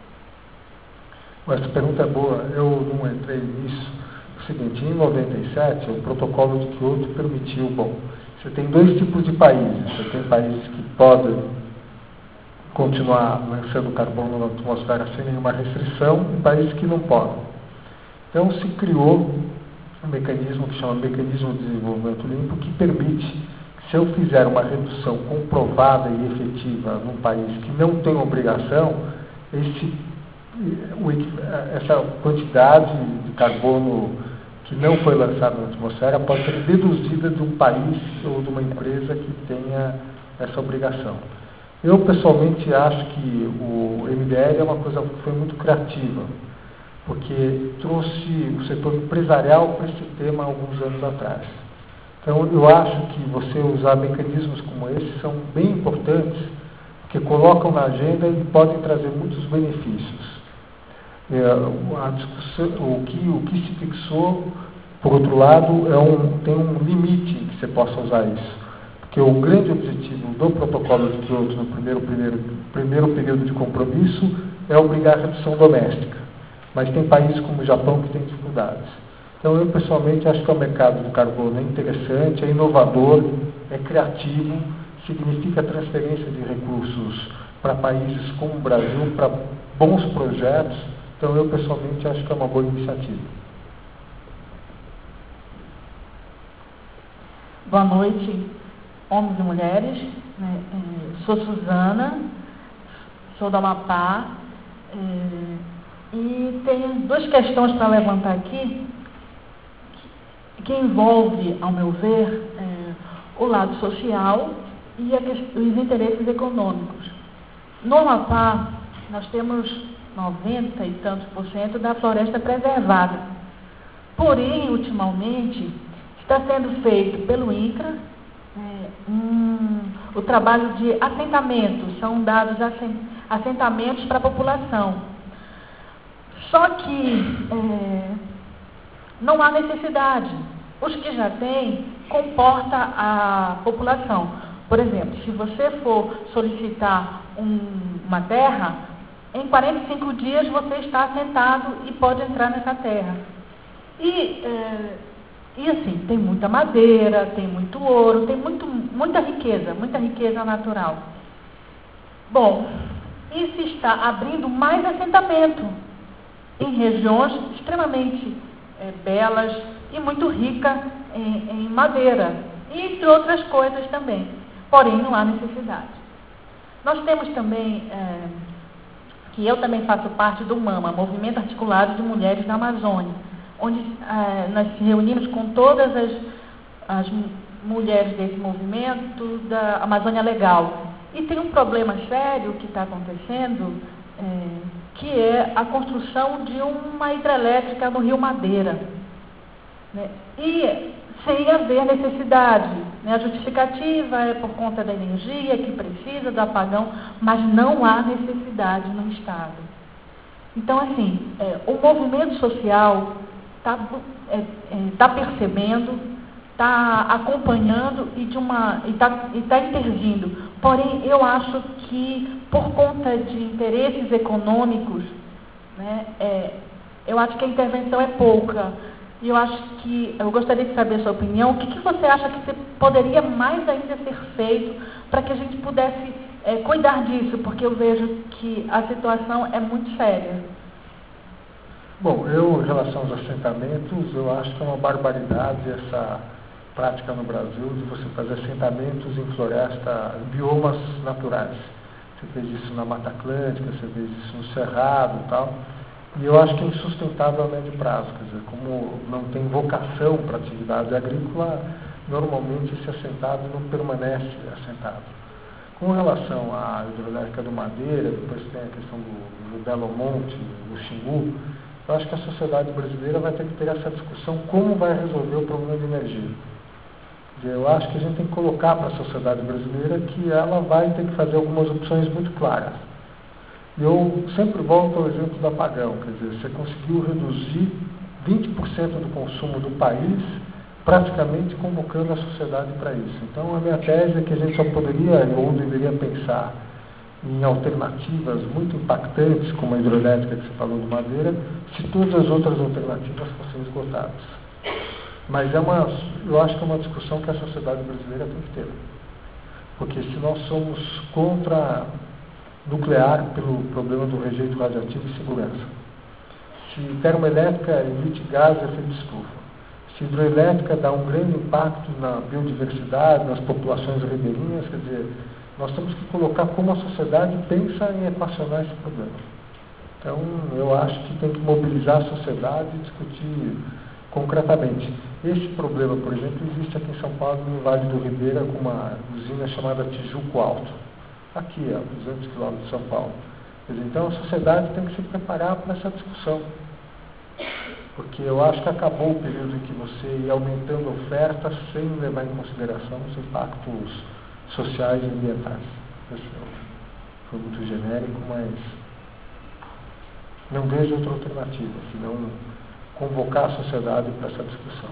Essa pergunta é boa, eu não entrei nisso. O seguinte, em noventa e sete, o protocolo de Kyoto permitiu, bom, você tem dois tipos de países. Você tem países que podem continuar lançando carbono na atmosfera sem nenhuma restrição e países que não podem. Então se criou um mecanismo que chama Mecanismo de Desenvolvimento Limpo, que permite que, se eu fizer uma redução comprovada e efetiva num país que não tem obrigação, esse, essa quantidade de carbono que não foi lançado na atmosfera pode ser deduzida de um país ou de uma empresa que tenha essa obrigação. Eu, pessoalmente, acho que o M D L é uma coisa que foi muito criativa, porque trouxe o setor empresarial para esse tema há alguns anos atrás. Então, eu acho que você usar mecanismos como esse são bem importantes, porque colocam na agenda e podem trazer muitos benefícios. É, a discussão, o, que, o que se fixou, por outro lado, é um, tem um limite que você possa usar isso. Porque o grande objetivo do protocolo de Kyoto no primeiro, primeiro, primeiro período de compromisso é obrigar a redução doméstica. Mas tem países como o Japão que têm dificuldades. Então, eu pessoalmente acho que o mercado do carbono é interessante, é inovador, é criativo, significa transferência de recursos para países como o Brasil, para bons projetos. Então, eu pessoalmente acho que é uma boa iniciativa. Boa noite, homens e mulheres. Sou Suzana, sou do Amapá, e tenho duas questões para levantar aqui, que envolve, ao meu ver, o lado social e a, os interesses econômicos. No Amapá, nós temos noventa e tantos por cento da floresta preservada. Porém, ultimamente, está sendo feito pelo INCRA é, um, o trabalho de assentamento, são dados assentamentos para a população. Só que é, não há necessidade. Os que já têm, comporta a população. Por exemplo, se você for solicitar um, uma terra, em quarenta e cinco dias você está assentado e pode entrar nessa terra. E, é, e assim, tem muita madeira, tem muito ouro, tem muito, muita riqueza, muita riqueza natural. Bom, isso está abrindo mais assentamento em regiões extremamente é, belas e muito ricas em, em madeira, entre outras coisas também. Porém, não há necessidade. Nós temos também, é, que eu também faço parte do MAMA, Movimento Articulado de Mulheres da Amazônia, onde é, nós se reunimos com todas as, as mulheres desse movimento da Amazônia Legal. E tem um problema sério que está acontecendo, é, que é a construção de uma hidrelétrica no Rio Madeira, né? E sem haver necessidade, né? A justificativa é por conta da energia que precisa, do apagão, mas não há necessidade no Estado. Então, assim, é, o movimento social está é, é, tá percebendo, está acompanhando e está e tá intervindo, porém, eu acho que, por conta de interesses econômicos, né, é, eu acho que a intervenção é pouca. E eu acho que, eu gostaria de saber a sua opinião, o que, que você acha que poderia mais ainda ser feito para que a gente pudesse é, cuidar disso? Porque eu vejo que a situação é muito séria. Bom, eu, em relação aos assentamentos, eu acho que é uma barbaridade essa prática no Brasil de você fazer assentamentos em floresta, em biomas naturais. Você fez isso na Mata Atlântica, você fez isso no Cerrado e tal. E eu acho que é insustentável a médio prazo. Quer dizer, como não tem vocação para atividade agrícola, normalmente esse assentado não permanece assentado. Com relação à hidrelétrica do Madeira, depois tem a questão do, do Belo Monte, do Xingu, eu acho que a sociedade brasileira vai ter que ter essa discussão como vai resolver o problema de energia. Eu acho que a gente tem que colocar para a sociedade brasileira que ela vai ter que fazer algumas opções muito claras. Eu sempre volto ao exemplo do apagão, quer dizer, você conseguiu reduzir vinte por cento do consumo do país, praticamente convocando a sociedade para isso. Então, a minha tese é que a gente só poderia ou deveria pensar em alternativas muito impactantes, como a hidrelétrica que você falou do Madeira, se todas as outras alternativas fossem esgotadas. Mas é uma, eu acho que é uma discussão que a sociedade brasileira tem que ter. Porque se nós somos contra nuclear pelo problema do rejeito radioativo e segurança, se termoelétrica emite gás de efeito estufa, se hidroelétrica dá um grande impacto na biodiversidade, nas populações ribeirinhas, quer dizer, nós temos que colocar como a sociedade pensa em equacionar esse problema. Então, eu acho que tem que mobilizar a sociedade e discutir concretamente. Esse problema, por exemplo, existe aqui em São Paulo, no Vale do Ribeira, com uma usina chamada Tijuco Alto, aqui a duzentos quilômetros de São Paulo. Então, a sociedade tem que se preparar para essa discussão. Porque eu acho que acabou o período em que você ia aumentando a oferta sem levar em consideração os impactos sociais e ambientais. Foi muito genérico, mas não vejo outra alternativa, senão convocar a sociedade para essa discussão.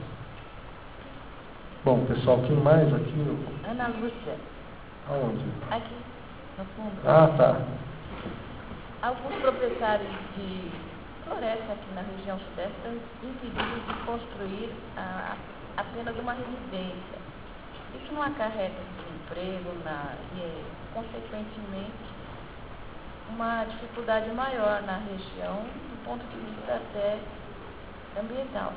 Bom, pessoal, quem mais aqui? Ana Lúcia. Aonde? Aqui, no fundo. Ah, tá. Alguns proprietários de floresta aqui na região sudeste estão impedidos de construir a, apenas uma residência. Isso não acarreta desemprego na, e, consequentemente, uma dificuldade maior na região do ponto de vista até ambiental.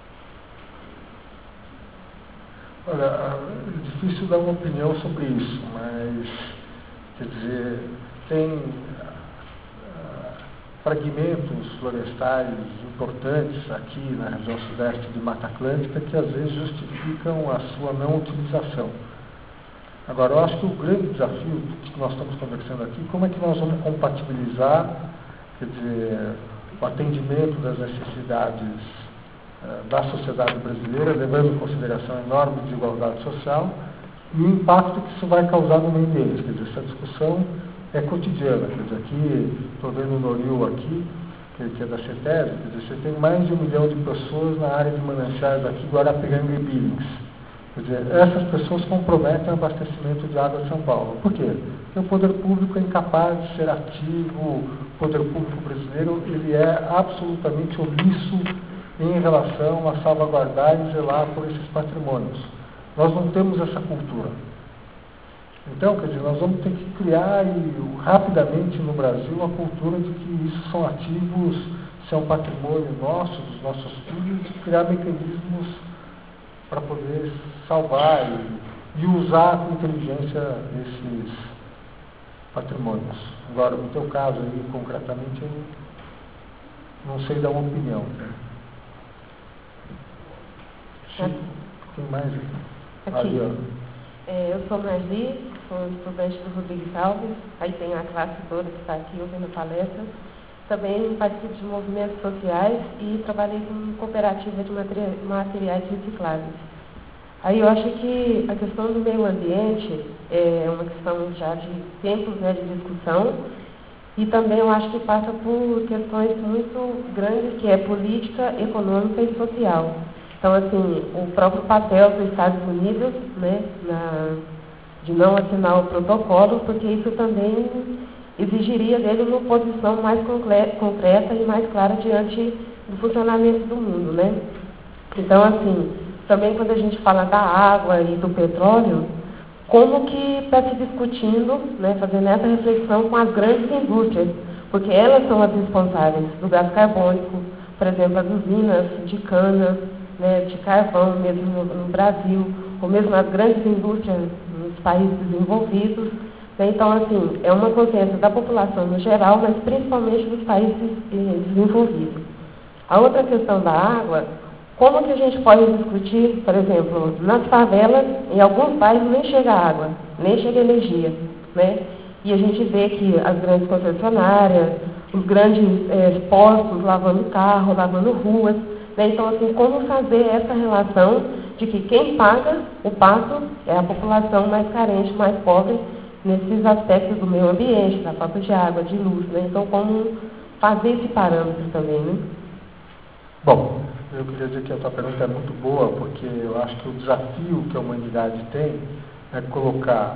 Olha, é difícil dar uma opinião sobre isso, mas, quer dizer, tem uh, fragmentos florestais importantes aqui na região sudeste de Mata Atlântica que às vezes justificam a sua não utilização. Agora, eu acho que o grande desafio que nós estamos conversando aqui, como é que nós vamos compatibilizar, quer dizer, o atendimento das necessidades uh, da sociedade brasileira, levando em consideração a enorme desigualdade social e o impacto que isso vai causar no meio ambiente. Quer dizer, essa discussão é cotidiana. Quer dizer, aqui, estou vendo o Noril aqui, que é da CETESB, quer dizer, você tem mais de um milhão de pessoas na área de mananciais aqui, Guarapiranga e Billings. Quer dizer, essas pessoas comprometem o abastecimento de água de São Paulo. Por quê? Porque o poder público é incapaz de ser ativo, o poder público brasileiro ele é absolutamente omisso em relação a salvaguardar e zelar por esses patrimônios. Nós não temos essa cultura. Então, quer dizer, nós vamos ter que criar e, rapidamente no Brasil a cultura de que isso são ativos, isso é um patrimônio nosso, dos nossos filhos, e criar mecanismos para poder salvar e, e usar com inteligência esses patrimônios. Agora, no teu caso aí, concretamente, eu não sei dar uma opinião. Né? Quem mais aqui? Aqui. Ali, é, eu sou Marli, sou estudante do Rodrigues Alves, aí tem a classe toda que está aqui ouvindo palestras. Também participo de movimentos sociais e trabalhei com cooperativa de materiais recicláveis. Aí eu acho que a questão do meio ambiente é uma questão já de tempos, né, de discussão, e também eu acho que passa por questões muito grandes, que é política, econômica e social. Então, assim, o próprio papel dos Estados Unidos, né, na, de não assinar o protocolo, porque isso também exigiria dele uma posição mais concreta e mais clara diante do funcionamento do mundo, né? Então, assim, também quando a gente fala da água e do petróleo, como que está se discutindo, né, fazendo essa reflexão com as grandes indústrias, porque elas são as responsáveis do gás carbônico, por exemplo, as usinas de cana, né, de carvão mesmo no, no Brasil, ou mesmo as grandes indústrias nos países desenvolvidos. Né? Então, assim, é uma consciência da população no geral, mas principalmente dos países desenvolvidos. A outra questão da água, como que a gente pode discutir, por exemplo, nas favelas, em alguns bairros nem chega água, nem chega energia, né? E a gente vê que as grandes concessionárias, os grandes eh, postos lavando carro, lavando ruas, né? Então, assim, como fazer essa relação de que quem paga o pato é a população mais carente, mais pobre, nesses aspectos do meio ambiente, da falta de água, de luz, né? Então, como fazer esse parâmetro também, né? Bom, eu queria dizer que a tua pergunta é muito boa, porque eu acho que o desafio que a humanidade tem é colocar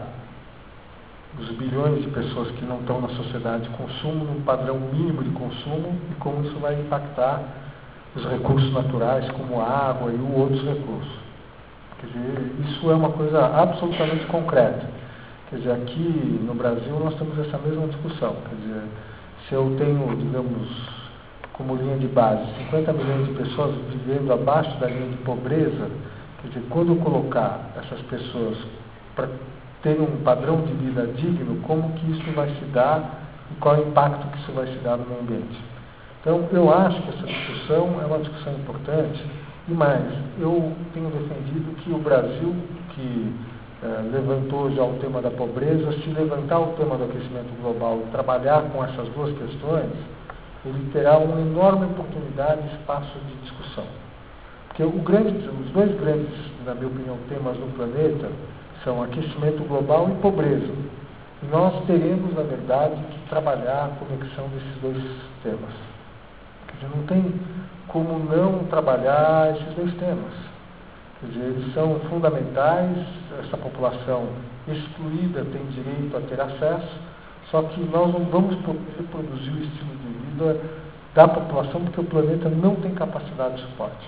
os bilhões de pessoas que não estão na sociedade de consumo num padrão mínimo de consumo e como isso vai impactar os recursos naturais, como a água e outros recursos. Quer dizer, isso é uma coisa absolutamente concreta. Quer dizer, aqui no Brasil nós temos essa mesma discussão. Quer dizer, se eu tenho, digamos, como linha de base, cinquenta milhões de pessoas vivendo abaixo da linha de pobreza, quer dizer, quando eu colocar essas pessoas para ter um padrão de vida digno, como que isso vai se dar e qual é o impacto que isso vai se dar no meio ambiente. Então, eu acho que essa discussão é uma discussão importante, e mais, eu tenho defendido que o Brasil, que eh, levantou já o tema da pobreza, se levantar o tema do aquecimento global e trabalhar com essas duas questões, ele terá uma enorme oportunidade e espaço de discussão. Porque o grande, os dois grandes, na minha opinião, temas no planeta são aquecimento global e pobreza. E nós teremos, na verdade, que trabalhar a conexão desses dois temas. Quer dizer, não tem como não trabalhar esses dois temas. Quer dizer, eles são fundamentais, essa população excluída tem direito a ter acesso, só que nós não vamos poder produzir o estilo de vida da população porque o planeta não tem capacidade de suporte.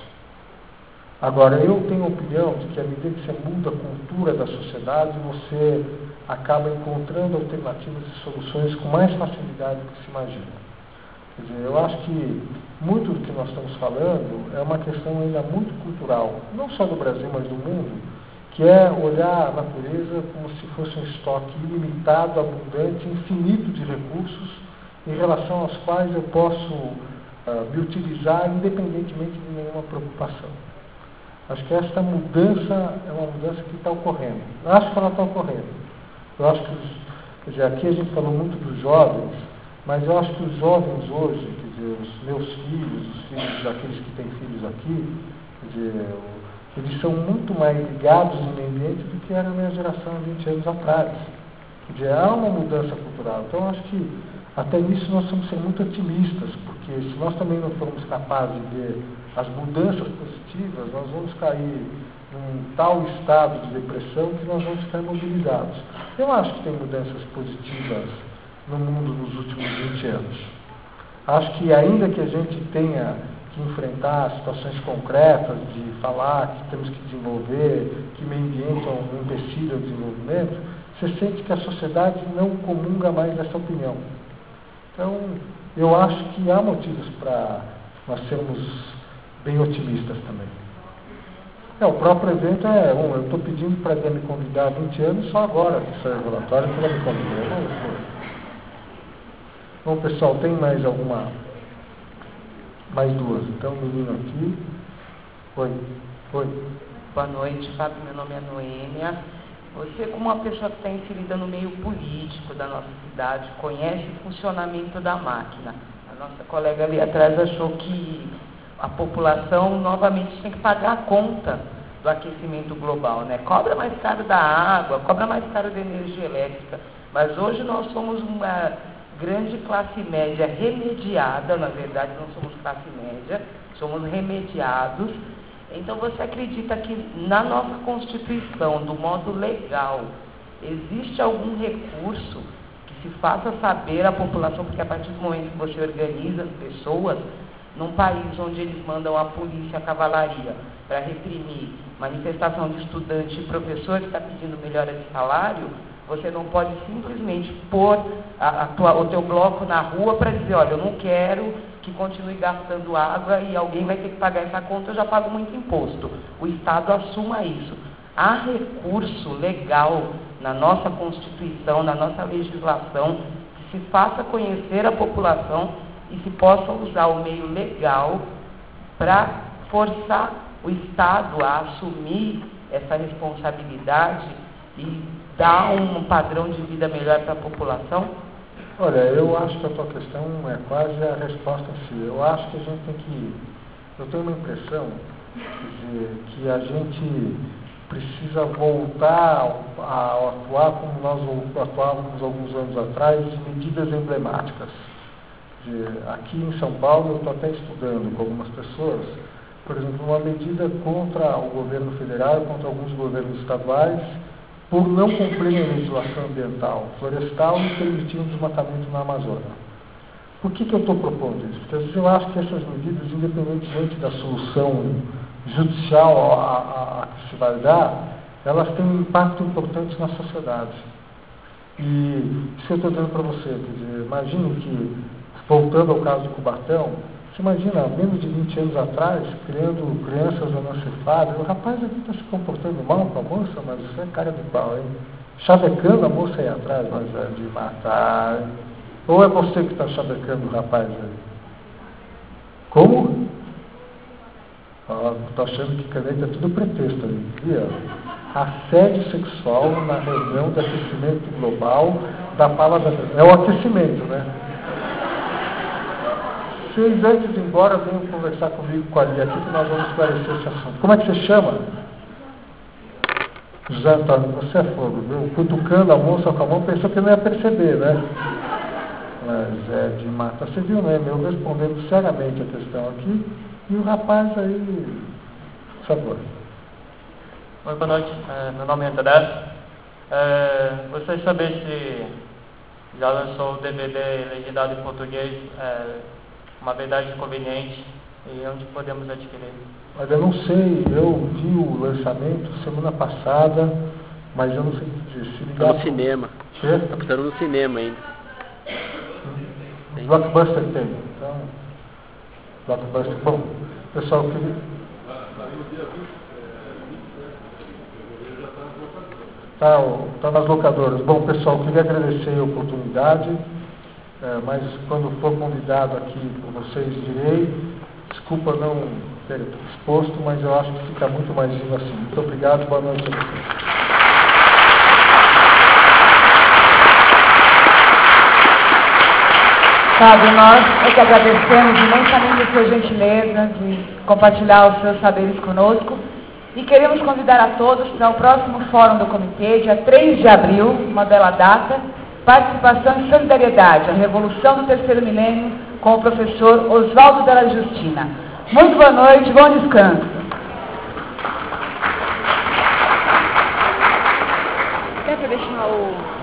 Agora, eu tenho a opinião de que à medida que você muda a cultura da sociedade, você acaba encontrando alternativas e soluções com mais facilidade do que se imagina. Quer dizer, eu acho que muito do que nós estamos falando é uma questão ainda muito cultural, não só do Brasil, mas do mundo, que é olhar a natureza como se fosse um estoque ilimitado, abundante, infinito de recursos, em relação aos quais eu posso uh, me utilizar independentemente de nenhuma preocupação. Acho que essa mudança é uma mudança que está ocorrendo. Eu acho que ela está ocorrendo. Eu acho que, os, quer dizer, aqui a gente falou muito dos jovens, mas eu acho que os jovens hoje, quer dizer, os meus filhos, os filhos daqueles que têm filhos aqui, quer dizer, eles são muito mais ligados no meio ambiente do que era a minha geração há vinte anos atrás. Quer dizer, há uma mudança cultural. Então, eu acho que até nisso nós temos que ser muito otimistas, porque se nós também não formos capazes de ver as mudanças positivas, nós vamos cair num tal estado de depressão que nós vamos ficar imobilizados. Eu acho que tem mudanças positivas no mundo nos últimos vinte anos. Acho que ainda que a gente tenha que enfrentar situações concretas, de falar que temos que desenvolver, que meio ambiente é um empecilho ao desenvolvimento, você sente que a sociedade não comunga mais dessa opinião. Então, eu acho que há motivos para nós sermos bem otimistas também. É, o próprio evento é um, eu estou pedindo para ela me convidar há vinte anos, só agora que saiu o relatório que ela me convidou. Bom, pessoal, tem mais alguma... Mais duas. Então, o menino aqui. Oi. Oi. Boa noite, Fábio. Meu nome é Noêmia. Você, como uma pessoa que está inserida no meio político da nossa cidade, conhece o funcionamento da máquina. A nossa colega ali atrás achou que a população novamente tem que pagar a conta do aquecimento global, né? Cobra mais caro da água, cobra mais caro da energia elétrica. Mas hoje nós somos uma grande classe média remediada, na verdade não somos classe média, somos remediados. Então você acredita que na nossa Constituição, do modo legal, Existe algum recurso que se faça saber à população, porque a partir do momento que você organiza as pessoas, num país onde eles mandam a polícia, a cavalaria, para reprimir manifestação de estudante e professor que está pedindo melhora de salário, você não pode simplesmente pôr a, a tua, o teu bloco na rua para dizer, olha, eu não quero que continue gastando água e alguém vai ter que pagar essa conta, eu já pago muito imposto. O Estado assuma isso. Há recurso legal na nossa Constituição, na nossa legislação, que se faça conhecer a população e se possa usar o meio legal para forçar o Estado a assumir essa responsabilidade e dar um padrão de vida melhor para a população? Olha, eu acho que a tua questão é quase a resposta em si. Eu acho que a gente tem que... Eu tenho uma impressão, quer dizer, que a gente precisa voltar a atuar como nós atuávamos alguns anos atrás, de medidas emblemáticas. Aqui em São Paulo, eu estou até estudando com algumas pessoas, por exemplo, uma medida contra o governo federal, contra alguns governos estaduais, por não cumprirem a legislação ambiental, florestal e permitir o desmatamento na Amazônia. Por que, que eu estou propondo isso? Porque às vezes eu acho que essas medidas, independentemente da solução judicial a, a, a que se vai dar, elas têm um impacto importante na sociedade. E isso que eu estou dizendo para você, quer dizer, imagine que, voltando ao caso do Cubatão, você imagina, menos de vinte anos atrás, criando crianças anencefadas, o rapaz aqui está se comportando mal com a moça, mas isso é cara de pau, hein? Chavecando a moça aí atrás, mas é de matar. Ou é você que está chavecando o rapaz aí? Como? Ah, estou achando que caneta é tudo pretexto ali, viu? Assédio sexual na reunião de aquecimento global da palavra. É o aquecimento, né? Vocês, antes de ir embora, venham conversar comigo com a Lia aqui, que nós vamos esclarecer esse assunto. Como é que você chama? José Antônio, você é fogo, viu? Cutucando a moça com a mão, pensou que não ia perceber, né? Mas é de mata. Você viu, né? Eu respondendo seriamente a questão aqui, e o rapaz aí, por favor. Oi, boa noite. É, meu nome é André. É, gostaria de saber se já lançou o D V D legendado em português, é, Uma Verdade Inconveniente, e onde podemos adquirir? Olha, eu não sei, eu vi o lançamento semana passada, mas eu não sei dizer. Se Está no cinema. Está passando no cinema ainda. Tem. Blockbuster tem. Então, Blockbuster, bom, pessoal, que... Está tá nas locadoras. Bom, pessoal, queria agradecer a oportunidade. É, mas quando for convidado aqui por vocês, direi. Desculpa não ter exposto, mas eu acho que fica muito mais vivo assim. Muito obrigado, boa noite a vocês. Fábio, nós é que agradecemos imensamente a sua gentileza de compartilhar os seus saberes conosco e queremos convidar a todos para o próximo Fórum do Comitê, dia três de abril, uma bela data, Participação e Solidariedade, a Revolução do Terceiro Milênio, com o professor Oswaldo Della Justina. Muito boa noite, bom descanso. Quer deixar o...